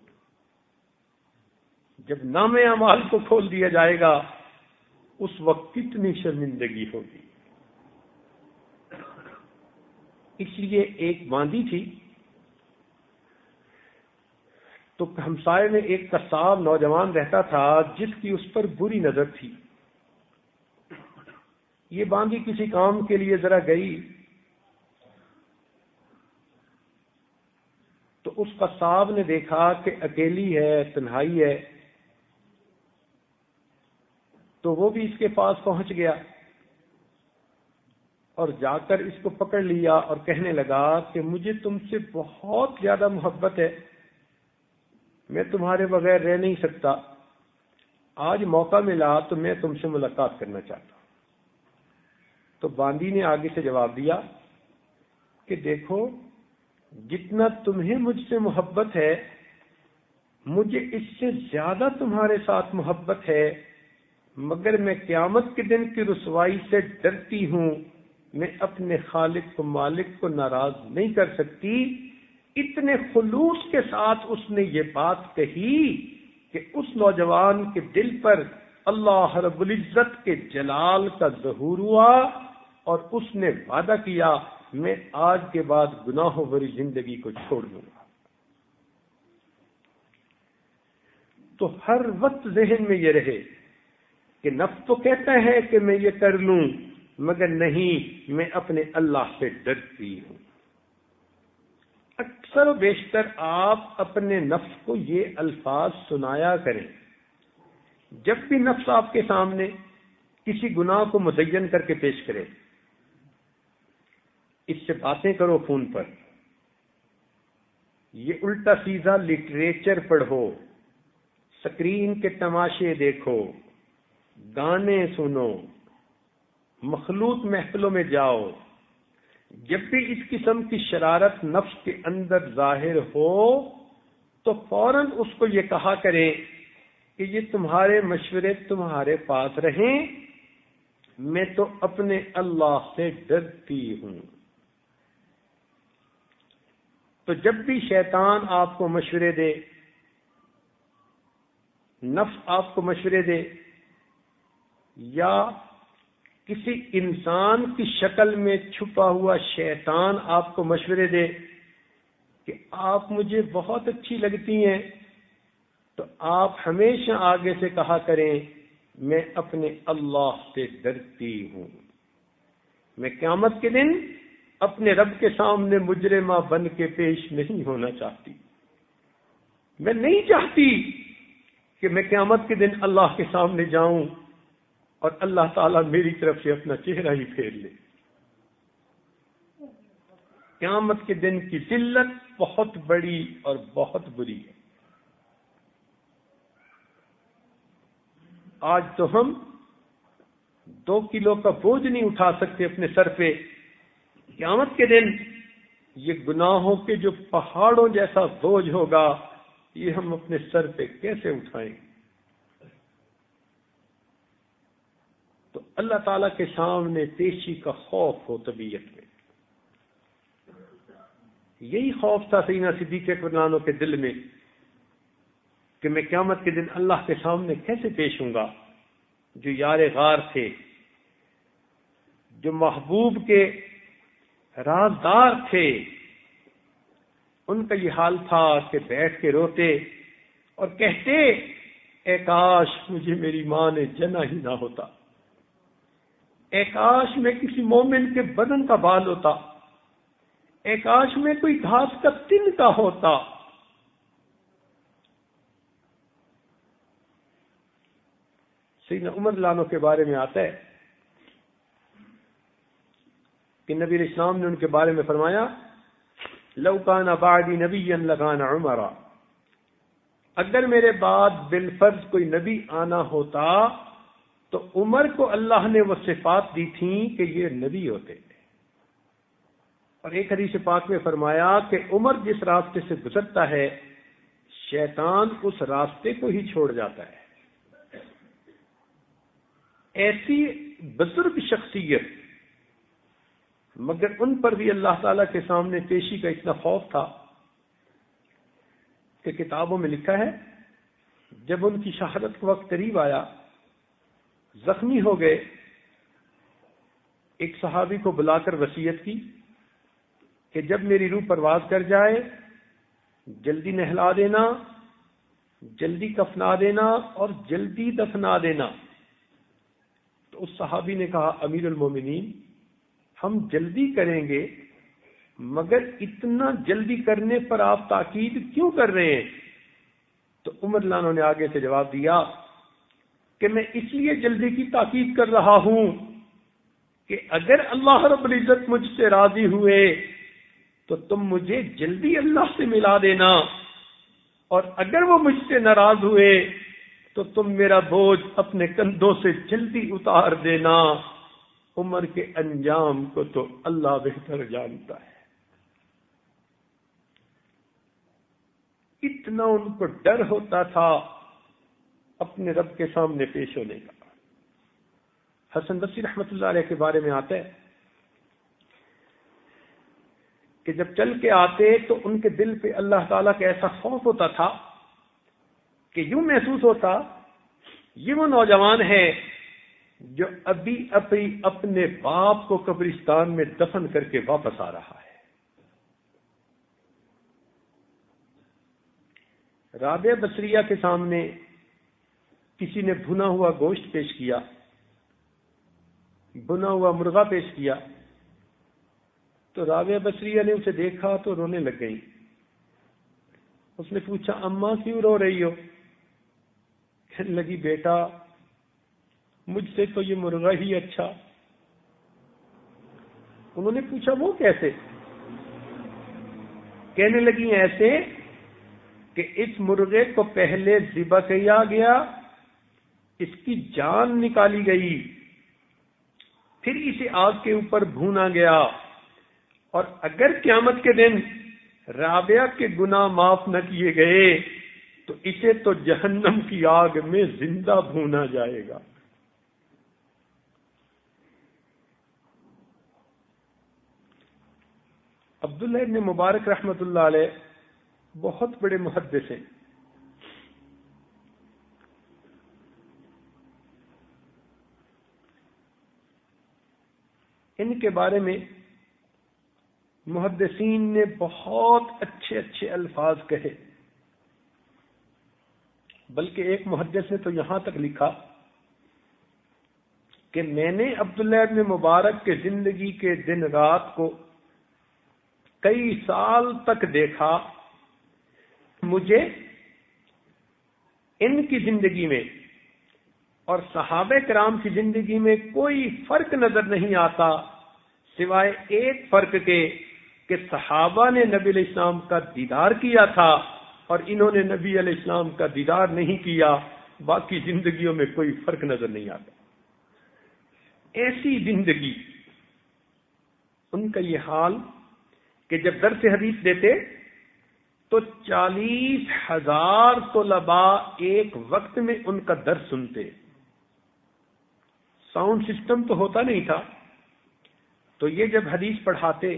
جب نامے اعمال کو کھول دیا جائے گا اس وقت کتنی شرمندگی ہوگی۔ اس لیے ایک باندھی تھی تو ہمسائے میں ایک قصاب نوجوان رہتا تھا جس کی اس پر بری نظر تھی۔ یہ باندھی کسی کام کے لیے ذرا گئی تو اس قصاب نے دیکھا کہ اکیلی ہے، تنہائی ہے، تو وہ بھی اس کے پاس پہنچ گیا اور جا کر اس کو پکڑ لیا اور کہنے لگا کہ مجھے تم سے بہت زیادہ محبت ہے، میں تمہارے بغیر رہ نہیں سکتا، آج موقع ملا تو میں تم سے ملاقات کرنا چاہتا ہوں۔ تو باندی نے آگے سے جواب دیا کہ دیکھو، جتنا تمہیں مجھ سے محبت ہے مجھے اس سے زیادہ تمہارے ساتھ محبت ہے، مگر میں قیامت کے دن کی رسوائی سے ڈرتی ہوں، میں اپنے خالق کو مالک کو ناراض نہیں کر سکتی، اتنے خلوص کے ساتھ اس نے یہ بات کہی کہ اس نوجوان کے دل پر اللہ رب العزت کے جلال کا ظہور ہوا اور اس نے وعدہ کیا میں آج کے بعد گناہوں بھری زندگی کو چھوڑ دوں گا۔ تو ہر وقت ذہن میں یہ رہے کہ نفس تو کہتا ہے کہ میں یہ کر لوں، مگر نہیں، میں اپنے اللہ سے ڈرتی ہوں۔ اکثر و بیشتر آپ اپنے نفس کو یہ الفاظ سنایا کریں۔ جب بھی نفس آپ کے سامنے کسی گناہ کو مزین کر کے پیش کرے، اس سے باتیں کرو فون پر، یہ الٹا سیدھا لٹریچر پڑھو، سکرین کے تماشے دیکھو، گانے سنو، مخلوط محفلوں میں جاؤ۔ جب بھی اس قسم کی شرارت نفس کے اندر ظاہر ہو تو فوراً اس کو یہ کہا کریں کہ یہ تمہارے مشورے تمہارے پاس رہیں، میں تو اپنے اللہ سے ڈرتی ہوں۔ تو جب بھی شیطان آپ کو مشورے دے، نفس آپ کو مشورے دے، یا کسی انسان کی شکل میں چھپا ہوا شیطان آپ کو مشورے دے کہ آپ مجھے بہت اچھی لگتی ہیں، تو آپ ہمیشہ آگے سے کہا کریں میں اپنے اللہ سے ڈرتی ہوں، میں قیامت کے دن اپنے رب کے سامنے مجرمہ بن کے پیش نہیں ہونا چاہتی، میں نہیں چاہتی کہ میں قیامت کے دن اللہ کے سامنے جاؤں اور اللہ تعالیٰ میری طرف سے اپنا چہرہ ہی پھیر لے۔ قیامت کے دن کی ذلت بہت بڑی اور بہت بری ہے۔ آج تو ہم 2 کلو کا بوجھ نہیں اٹھا سکتے اپنے سر پہ، قیامت کے دن یہ گناہوں کے جو پہاڑوں جیسا بوجھ ہوگا یہ ہم اپنے سر پہ کیسے اٹھائیں گے؟ تو اللہ تعالیٰ کے سامنے پیشی کا خوف ہو طبیعت میں۔ یہی خوف تھا سیدنا صدیق اکبر عنہ کے دل میں کہ میں قیامت کے دن اللہ کے سامنے کیسے پیش ہوں گا۔ جو یار غار تھے، جو محبوب کے رازدار تھے، ان کا یہ حال تھا کہ بیٹھ کے روتے اور کہتے اے کاش مجھے میری ماں نے جنا ہی نہ ہوتا، اے کاش میں کسی مومن کے بدن کا بال ہوتا، اے کاش میں کوئی گھاس کا تن کا ہوتا۔ سیدنا عمر رضی اللہ عنہ کے بارے میں آتا ہے کہ نبی علیہ السلام نے ان کے بارے میں فرمایا لو کان بعدی نبی لکان عمر، اگر میرے بعد بالفرض کوئی نبی آنا ہوتا تو عمر کو اللہ نے وہ صفات دی تھیں کہ یہ نبی ہوتے تھے۔ اور ایک حدیث پاک میں فرمایا کہ عمر جس راستے سے گزرتا ہے شیطان اس راستے کو ہی چھوڑ جاتا ہے۔ ایسی بزرگ شخصیت، مگر ان پر بھی اللہ تعالیٰ کے سامنے پیشی کا اتنا خوف تھا کہ کتابوں میں لکھا ہے جب ان کی شہادت کا وقت قریب آیا، زخمی ہو گئے، ایک صحابی کو بلا کر وصیت کی کہ جب میری روح پرواز کر جائے جلدی نہلا دینا، جلدی کفنا دینا اور جلدی دفنا دینا۔ تو اس صحابی نے کہا امیر المومنین ہم جلدی کریں گے، مگر اتنا جلدی کرنے پر آپ تاکید کیوں کر رہے ہیں؟ تو عمر رضی اللہ عنہ نے آگے سے جواب دیا کہ میں اس لیے جلدی کی تاکید کر رہا ہوں کہ اگر اللہ رب العزت مجھ سے راضی ہوئے تو تم مجھے جلدی اللہ سے ملا دینا، اور اگر وہ مجھ سے ناراض ہوئے تو تم میرا بوجھ اپنے کندھوں سے جلدی اتار دینا۔ عمر کے انجام کو تو اللہ بہتر جانتا ہے۔ اتنا ان کو ڈر ہوتا تھا اپنے رب کے سامنے پیش ہونے کا۔ حسن بصری رحمۃ اللہ علیہ کے بارے میں آتا ہے کہ جب چل کے آتے تو ان کے دل پہ اللہ تعالیٰ کا ایسا خوف ہوتا تھا کہ یوں محسوس ہوتا یہ وہ نوجوان ہے جو ابھی اپنے باپ کو قبرستان میں دفن کر کے واپس آ رہا ہے۔ رابعہ بصریہ کے سامنے کسی نے بھنا ہوا گوشت پیش کیا، بنا ہوا مرغا پیش کیا، تو رابعہ بصریہ نے اسے دیکھا تو رونے لگ گئی۔ اس نے پوچھا اماں کیوں رو رہی ہو؟ کہنے لگی بیٹا مجھ سے تو یہ مرغا ہی اچھا۔ انہوں نے پوچھا وہ کیسے؟ کہنے لگی ایسے کہ اس مرغے کو پہلے ذبح کیا گیا، اس کی جان نکالی گئی، پھر اسے آگ کے اوپر بھونا گیا، اور اگر قیامت کے دن رابعہ کے گناہ معاف نہ کیے گئے تو اسے تو جہنم کی آگ میں زندہ بھونا جائے گا۔ عبداللہ ابن مبارک رحمۃ اللہ علیہ بہت بڑے محدث ہیں۔ ان کے بارے میں محدثین نے بہت اچھے اچھے الفاظ کہے، بلکہ ایک محدث نے تو یہاں تک لکھا کہ میں نے عبداللہ ابن مبارک کے زندگی کے دن رات کو کئی سال تک دیکھا، مجھے ان کی زندگی میں اور صحابہ کرام کی زندگی میں کوئی فرق نظر نہیں آتا سوائے ایک فرق کے کہ صحابہ نے نبی علیہ السلام کا دیدار کیا تھا اور انہوں نے نبی علیہ السلام کا دیدار نہیں کیا، باقی زندگیوں میں کوئی فرق نظر نہیں آتا۔ ایسی زندگی، ان کا یہ حال کہ جب درس حدیث دیتے تو 40,000 طلباء ایک وقت میں ان کا درس سنتے۔ ساؤنڈ سسٹم تو ہوتا نہیں تھا، تو یہ جب حدیث پڑھاتے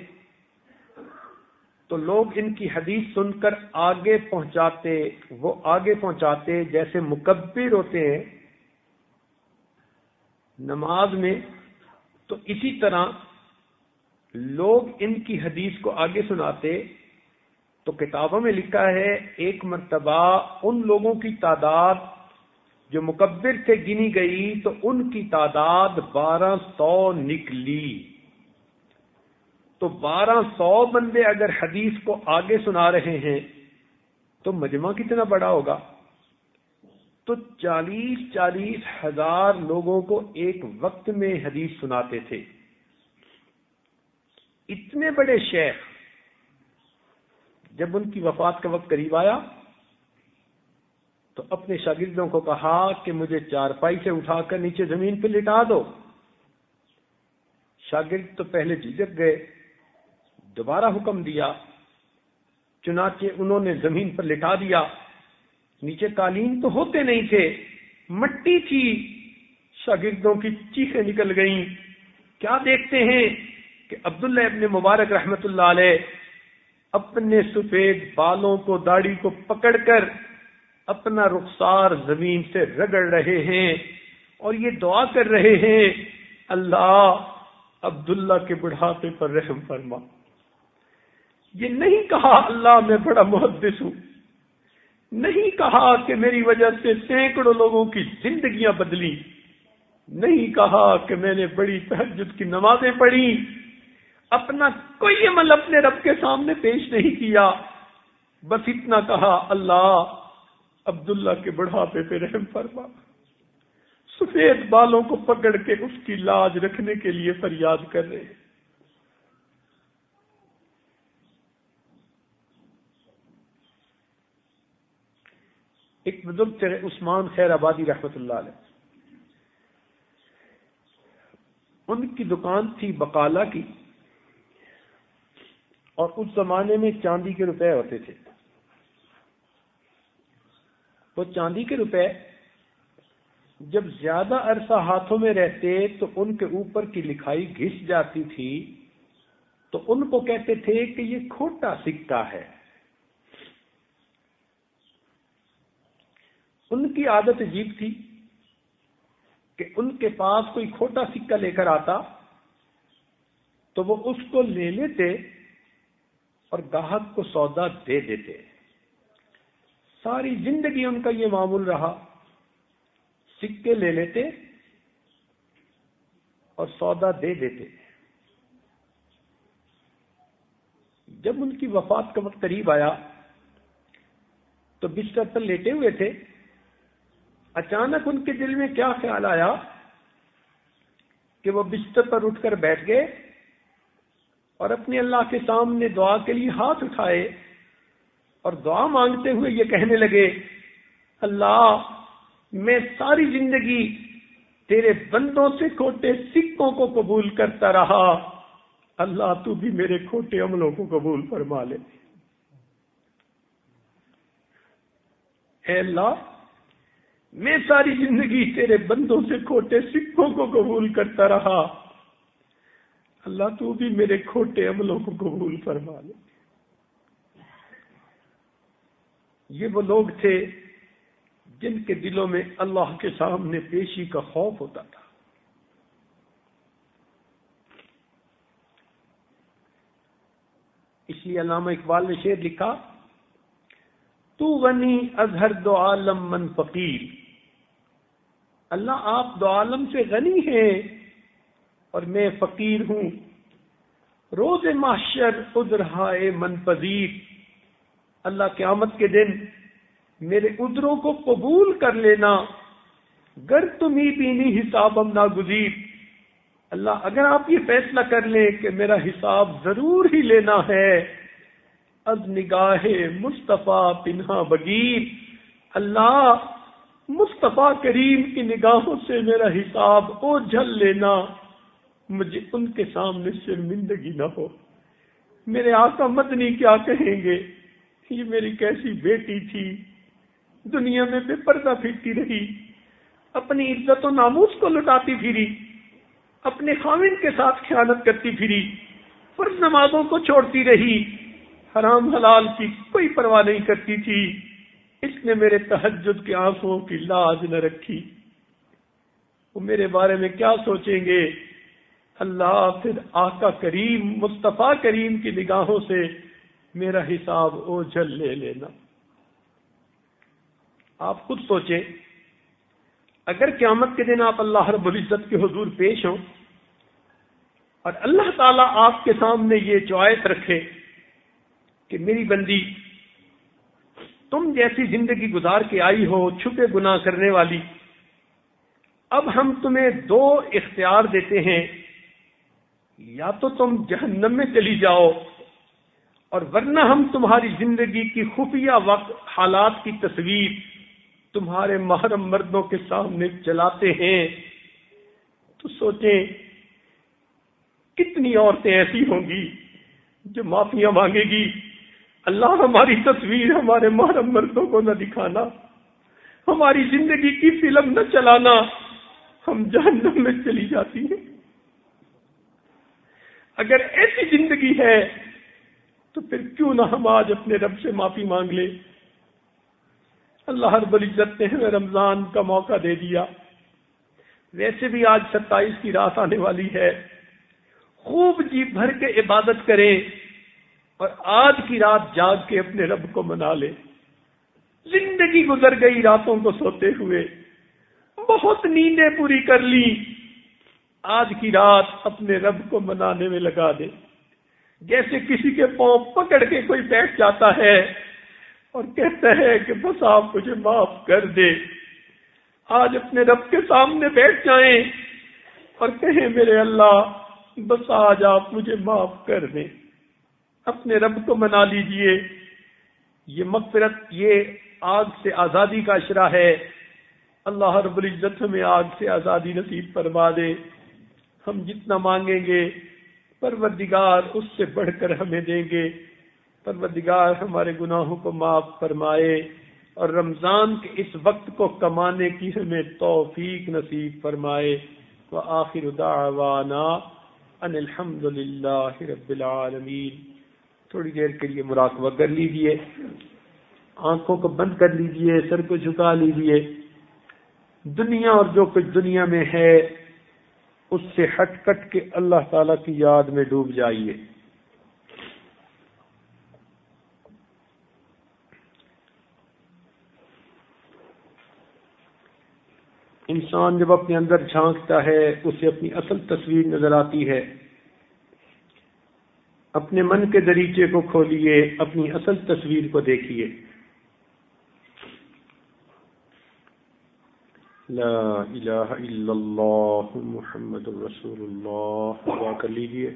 تو لوگ ان کی حدیث سن کر آگے پہنچاتے، وہ آگے پہنچاتے جیسے مکبر ہوتے ہیں نماز میں، تو اسی طرح لوگ ان کی حدیث کو آگے سناتے۔ تو کتابوں میں لکھا ہے ایک مرتبہ ان لوگوں کی تعداد جو مکبر سے گنی گئی تو ان کی تعداد 1200 نکلی۔ تو 1200 بندے اگر حدیث کو آگے سنا رہے ہیں تو مجمع کتنا بڑا ہوگا؟ تو 40,000 ہزار لوگوں کو ایک وقت میں حدیث سناتے تھے۔ اتنے بڑے شیخ جب ان کی وفات کا وقت قریب آیا تو اپنے شاگردوں کو کہا کہ مجھے چارپائی سے اٹھا کر نیچے زمین پہ لٹا دو۔ شاگرد تو پہلے جھجک گئے، دوبارہ حکم دیا، چنانچہ انہوں نے زمین پر لٹا دیا۔ نیچے قالین تو ہوتے نہیں تھے، مٹی تھی۔ شاگردوں کی چیخیں نکل گئیں۔ کیا دیکھتے ہیں کہ عبداللہ ابن مبارک رحمت اللہ علیہ اپنے سفید بالوں کو، داڑھی کو پکڑ کر اپنا رخسار زمین سے رگڑ رہے ہیں اور یہ دعا کر رہے ہیں اللہ عبداللہ کے بڑھاپے پر رحم فرما۔ یہ نہیں کہا اللہ میں بڑا محدث ہوں، نہیں کہا کہ میری وجہ سے سینکڑوں لوگوں کی زندگیاں بدلی، نہیں کہا کہ میں نے بڑی تہجد کی نمازیں پڑھی، اپنا کوئی عمل اپنے رب کے سامنے پیش نہیں کیا، بس اتنا کہا اللہ عبداللہ کے بڑھاپے پہ رحم فرما۔ سفید بالوں کو پکڑ کے اس کی لاج رکھنے کے لیے فریاد کر رہے ہیں۔ ایک بزرگ تھے عثمان خیر آبادی رحمت اللہ علیہ، ان کی دکان تھی بقالہ کی، اور اس زمانے میں چاندی کے روپے ہوتے تھے۔ وہ چاندی کے روپے جب زیادہ عرصہ ہاتھوں میں رہتے تو ان کے اوپر کی لکھائی گھس جاتی تھی، تو ان کو کہتے تھے کہ یہ کھوٹا سکہ ہے. ان کی عادت عجیب تھی کہ ان کے پاس کوئی کھوٹا سکہ لے کر آتا تو وہ اس کو لے لیتے اور گاہک کو سودا دے دیتے. ساری زندگی ان کا یہ معمول رہا، سکے لے لیتے اور سودا دے دیتے. جب ان کی وفات کا وقت قریب آیا تو بستر پر لیٹے ہوئے تھے. اچانک ان کے دل میں کیا خیال آیا کہ وہ بستر پر اٹھ کر بیٹھ گئے اور اپنے اللہ کے سامنے دعا کے لیے ہاتھ اٹھائے اور دعا مانگتے ہوئے یہ کہنے لگے، اللہ میں ساری زندگی تیرے بندوں سے کھوٹے سکوں کو قبول کرتا رہا، اللہ تو بھی میرے کھوٹے عملوں کو قبول فرما لے. اے اللہ میں ساری زندگی تیرے بندوں سے کھوٹے سکوں کو قبول کرتا رہا، اللہ تو بھی میرے کھوٹے عملوں کو قبول فرما لے. یہ وہ لوگ تھے جن کے دلوں میں اللہ کے سامنے پیشی کا خوف ہوتا تھا. اس لیے علامہ اقبال نے شعر لکھا، تو غنی از ہر دو عالم من فقیر. اللہ آپ دو عالم سے غنی ہیں اور میں فقیر ہوں. روز محشر عذرہائے من پذیر. اللہ قیامت کے دن میرے عذروں کو قبول کر لینا، گر تمہیں بینی حسابم ناگزیر. اللہ اگر آپ یہ فیصلہ کر لیں کہ میرا حساب ضرور ہی لینا ہے، از نگاہ مصطفیٰ پنہا بگیر. اللہ مصطفیٰ کریم کی نگاہوں سے میرا حساب اوجھل لینا، مجھے ان کے سامنے شرمندگی نہ ہو. میرے آقا مدنی کیا کہیں گے، یہ میری کیسی بیٹی تھی، دنیا میں بے پردہ پھرتی رہی، اپنی عزت و ناموس کو لٹاتی پھری، اپنے خاوند کے ساتھ خیانت کرتی پھری، فرض نمازوں کو چھوڑتی رہی، حرام حلال کی کوئی پرواہ نہیں کرتی تھی. اس نے میرے تہجد کے آنسوؤں کی لاج نہ رکھی. وہ میرے بارے میں کیا سوچیں گے. اللہ پھر آقا کریم مصطفیٰ کریم کی نگاہوں سے میرا حساب اوجھل لے لینا. آپ خود سوچیں، اگر قیامت کے دن آپ اللہ رب العزت کے حضور پیش ہوں اور اللہ تعالیٰ آپ کے سامنے یہ چوائس رکھے کہ میری بندی تم جیسی زندگی گزار کے آئی ہو چھپے گناہ کرنے والی، اب ہم تمہیں دو اختیار دیتے ہیں، یا تو تم جہنم میں چلی جاؤ اور ورنہ ہم تمہاری زندگی کی خفیہ وقت حالات کی تصویر تمہارے محرم مردوں کے سامنے چلاتے ہیں. تو سوچیں کتنی عورتیں ایسی ہوں گی جو معافیاں مانگے گی، اللہ ہماری تصویر ہمارے محرم مردوں کو نہ دکھانا، ہماری زندگی کی فلم نہ چلانا، ہم جہنم میں چلی جاتی ہیں. اگر ایسی زندگی ہے تو پھر کیوں نہ ہم آج اپنے رب سے معافی مانگ لیں. اللہ رب العزت نے ہمیں رمضان کا موقع دے دیا، ویسے بھی آج 27 کی رات آنے والی ہے. خوب جی بھر کے عبادت کریں اور آج کی رات جاگ کے اپنے رب کو منا لیں. زندگی گزر گئی راتوں کو سوتے ہوئے، بہت نیندیں پوری کر لی، آج کی رات اپنے رب کو منانے میں لگا دے. جیسے کسی کے پاؤں پکڑ کے کوئی بیٹھ جاتا ہے اور کہتا ہے کہ بس آپ مجھے معاف کر دے. آج اپنے رب کے سامنے بیٹھ جائیں اور کہیں میرے اللہ بس آج آپ مجھے معاف کر دیں. اپنے رب کو منا لیجئے. یہ مغفرت، یہ آگ سے آزادی کا اشرہ ہے. اللہ رب العزت ہمیں آگ سے آزادی نصیب فرما دے. ہم جتنا مانگیں گے پروردگار اس سے بڑھ کر ہمیں دیں گے. پروردگار ہمارے گناہوں کو معاف فرمائے اور رمضان کے اس وقت کو کمانے کی ہمیں توفیق نصیب فرمائے. وآخر دعوانا ان الحمد للہ رب العالمین۔ تھوڑی دیر کے لیے مراقبہ کر لیجئے، آنکھوں کو بند کر لیجئے، سر کو جھکا لیجئے، دنیا اور جو کچھ دنیا میں ہے اس سے ہٹ کٹ کے اللہ تعالی کی یاد میں ڈوب جائیے۔ انسان جب اپنے اندر جھانکتا ہے اسے اپنی اصل تصویر نظر آتی ہے۔ اپنے من کے دریچے کو کھولیے، اپنی اصل تصویر کو دیکھیے۔ لا الہ الا اللہ محمد رسول اللہ، دعا کر لیجئے۔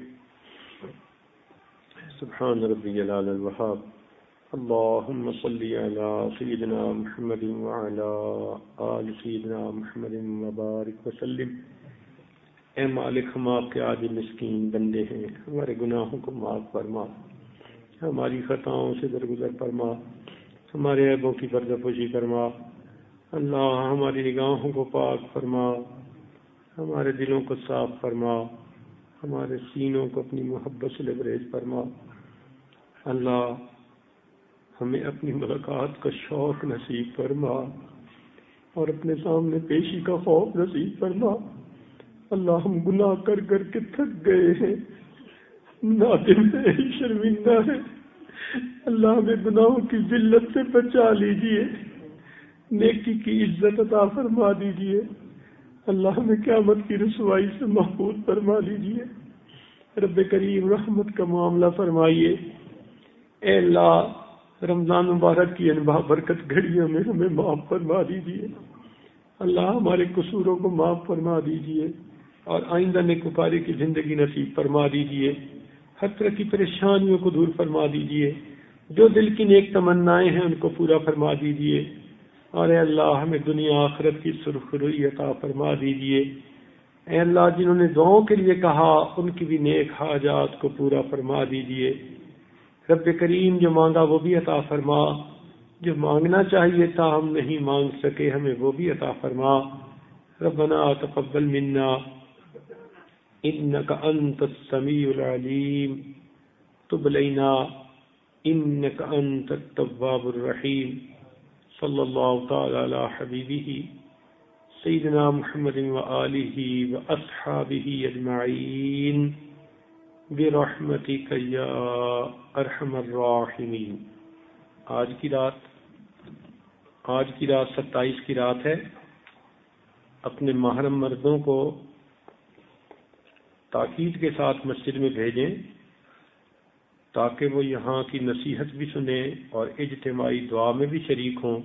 سبحان ربی العلی الوہاب، اللہم صلی علی سیدنا محمد وعلی آل سیدنا محمد وبارک وسلم۔ اے مالک، ہم آپ کے عاجز مسکین بندے ہیں، ہمارے گناہوں کو معاف فرما، ہماری خطاؤں سے درگزر فرما، ہمارے عیبوں کی پردہ پوشی فرما۔ اللہ ہماری نگاہوں کو پاک فرما، ہمارے دلوں کو صاف فرما، ہمارے سینوں کو اپنی محبت سے لبریز فرما۔ اللہ ہمیں اپنی ملاقات کا شوق نصیب فرما اور اپنے سامنے پیشی کا خوف نصیب فرما۔ اللہ ہم گناہ کر کر کے تھک گئے ہیں، نادم ہیں، شرمندہ ہیں۔ اللہ ہمیں گناہوں کی ذلت سے بچا لیجئے، نیکی کی عزت عطا فرما دیجئے۔ اللہ ہمیں قیامت کی رسوائی سے محفوظ فرما دیجئے۔ رب کریم رحمت کا معاملہ فرمائیے۔ اے اللہ رمضان مبارک کی ان برکت گھڑیوں میں ہمیں معاف فرما دیجئے۔ اللہ ہمارے قصوروں کو معاف فرما دیجئے اور آئندہ نیکوکاری کی زندگی نصیب فرما دیجئے۔ ہر طرح کی پریشانیوں کو دور فرما دیجئے، جو دل کی نیک تمنائیں ہیں ان کو پورا فرما دیجئے، اور اے اللہ ہمیں دنیا آخرت کی سرخروئی عطا فرما دیجئے۔ اے اللہ جنہوں نے دعاؤں کے لیے کہا ان کی بھی نیک حاجات کو پورا فرما دیجئے۔ رب کریم جو مانگا وہ بھی عطا فرما، جو مانگنا چاہیے تھا ہم نہیں مانگ سکے ہمیں وہ بھی عطا فرما۔ ربنا تقبل منا انک انت السمیع العلیم، تب علینا انک انت التواب الرحیم۔ صلی اللہ تعالی علی حبیبہ سیدنا محمد وآلہ واصحابہ اجمعین برحمتک یا ارحم الراحمین۔ آج کی رات 27 کی رات ہے۔ اپنے محرم مردوں کو تاکید کے ساتھ مسجد میں بھیجیں تاکہ وہ یہاں کی نصیحت بھی سنیں اور اجتماعی دعا میں بھی شریک ہوں۔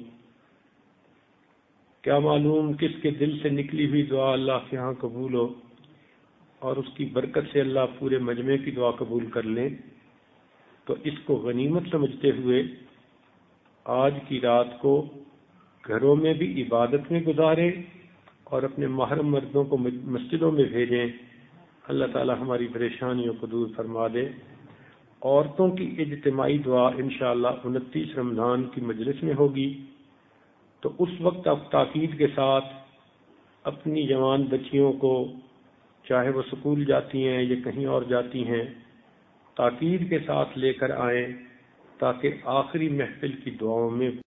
کیا معلوم کس کے دل سے نکلی ہوئی دعا اللہ کے ہاں قبول ہو اور اس کی برکت سے اللہ پورے مجمع کی دعا قبول کر لیں۔ تو اس کو غنیمت سمجھتے ہوئے آج کی رات کو گھروں میں بھی عبادت میں گزاریں اور اپنے محرم مردوں کو مسجدوں میں بھیجیں۔ اللہ تعالی ہماری پریشانیوں کو دور فرما دے۔ عورتوں کی اجتماعی دعا انشاءاللہ 29 رمضان کی مجلس میں ہوگی، تو اس وقت آپ تاکید کے ساتھ اپنی جوان بچیوں کو، چاہے وہ سکول جاتی ہیں یا کہیں اور جاتی ہیں، تاکید کے ساتھ لے کر آئیں تاکہ آخری محفل کی دعاؤں میں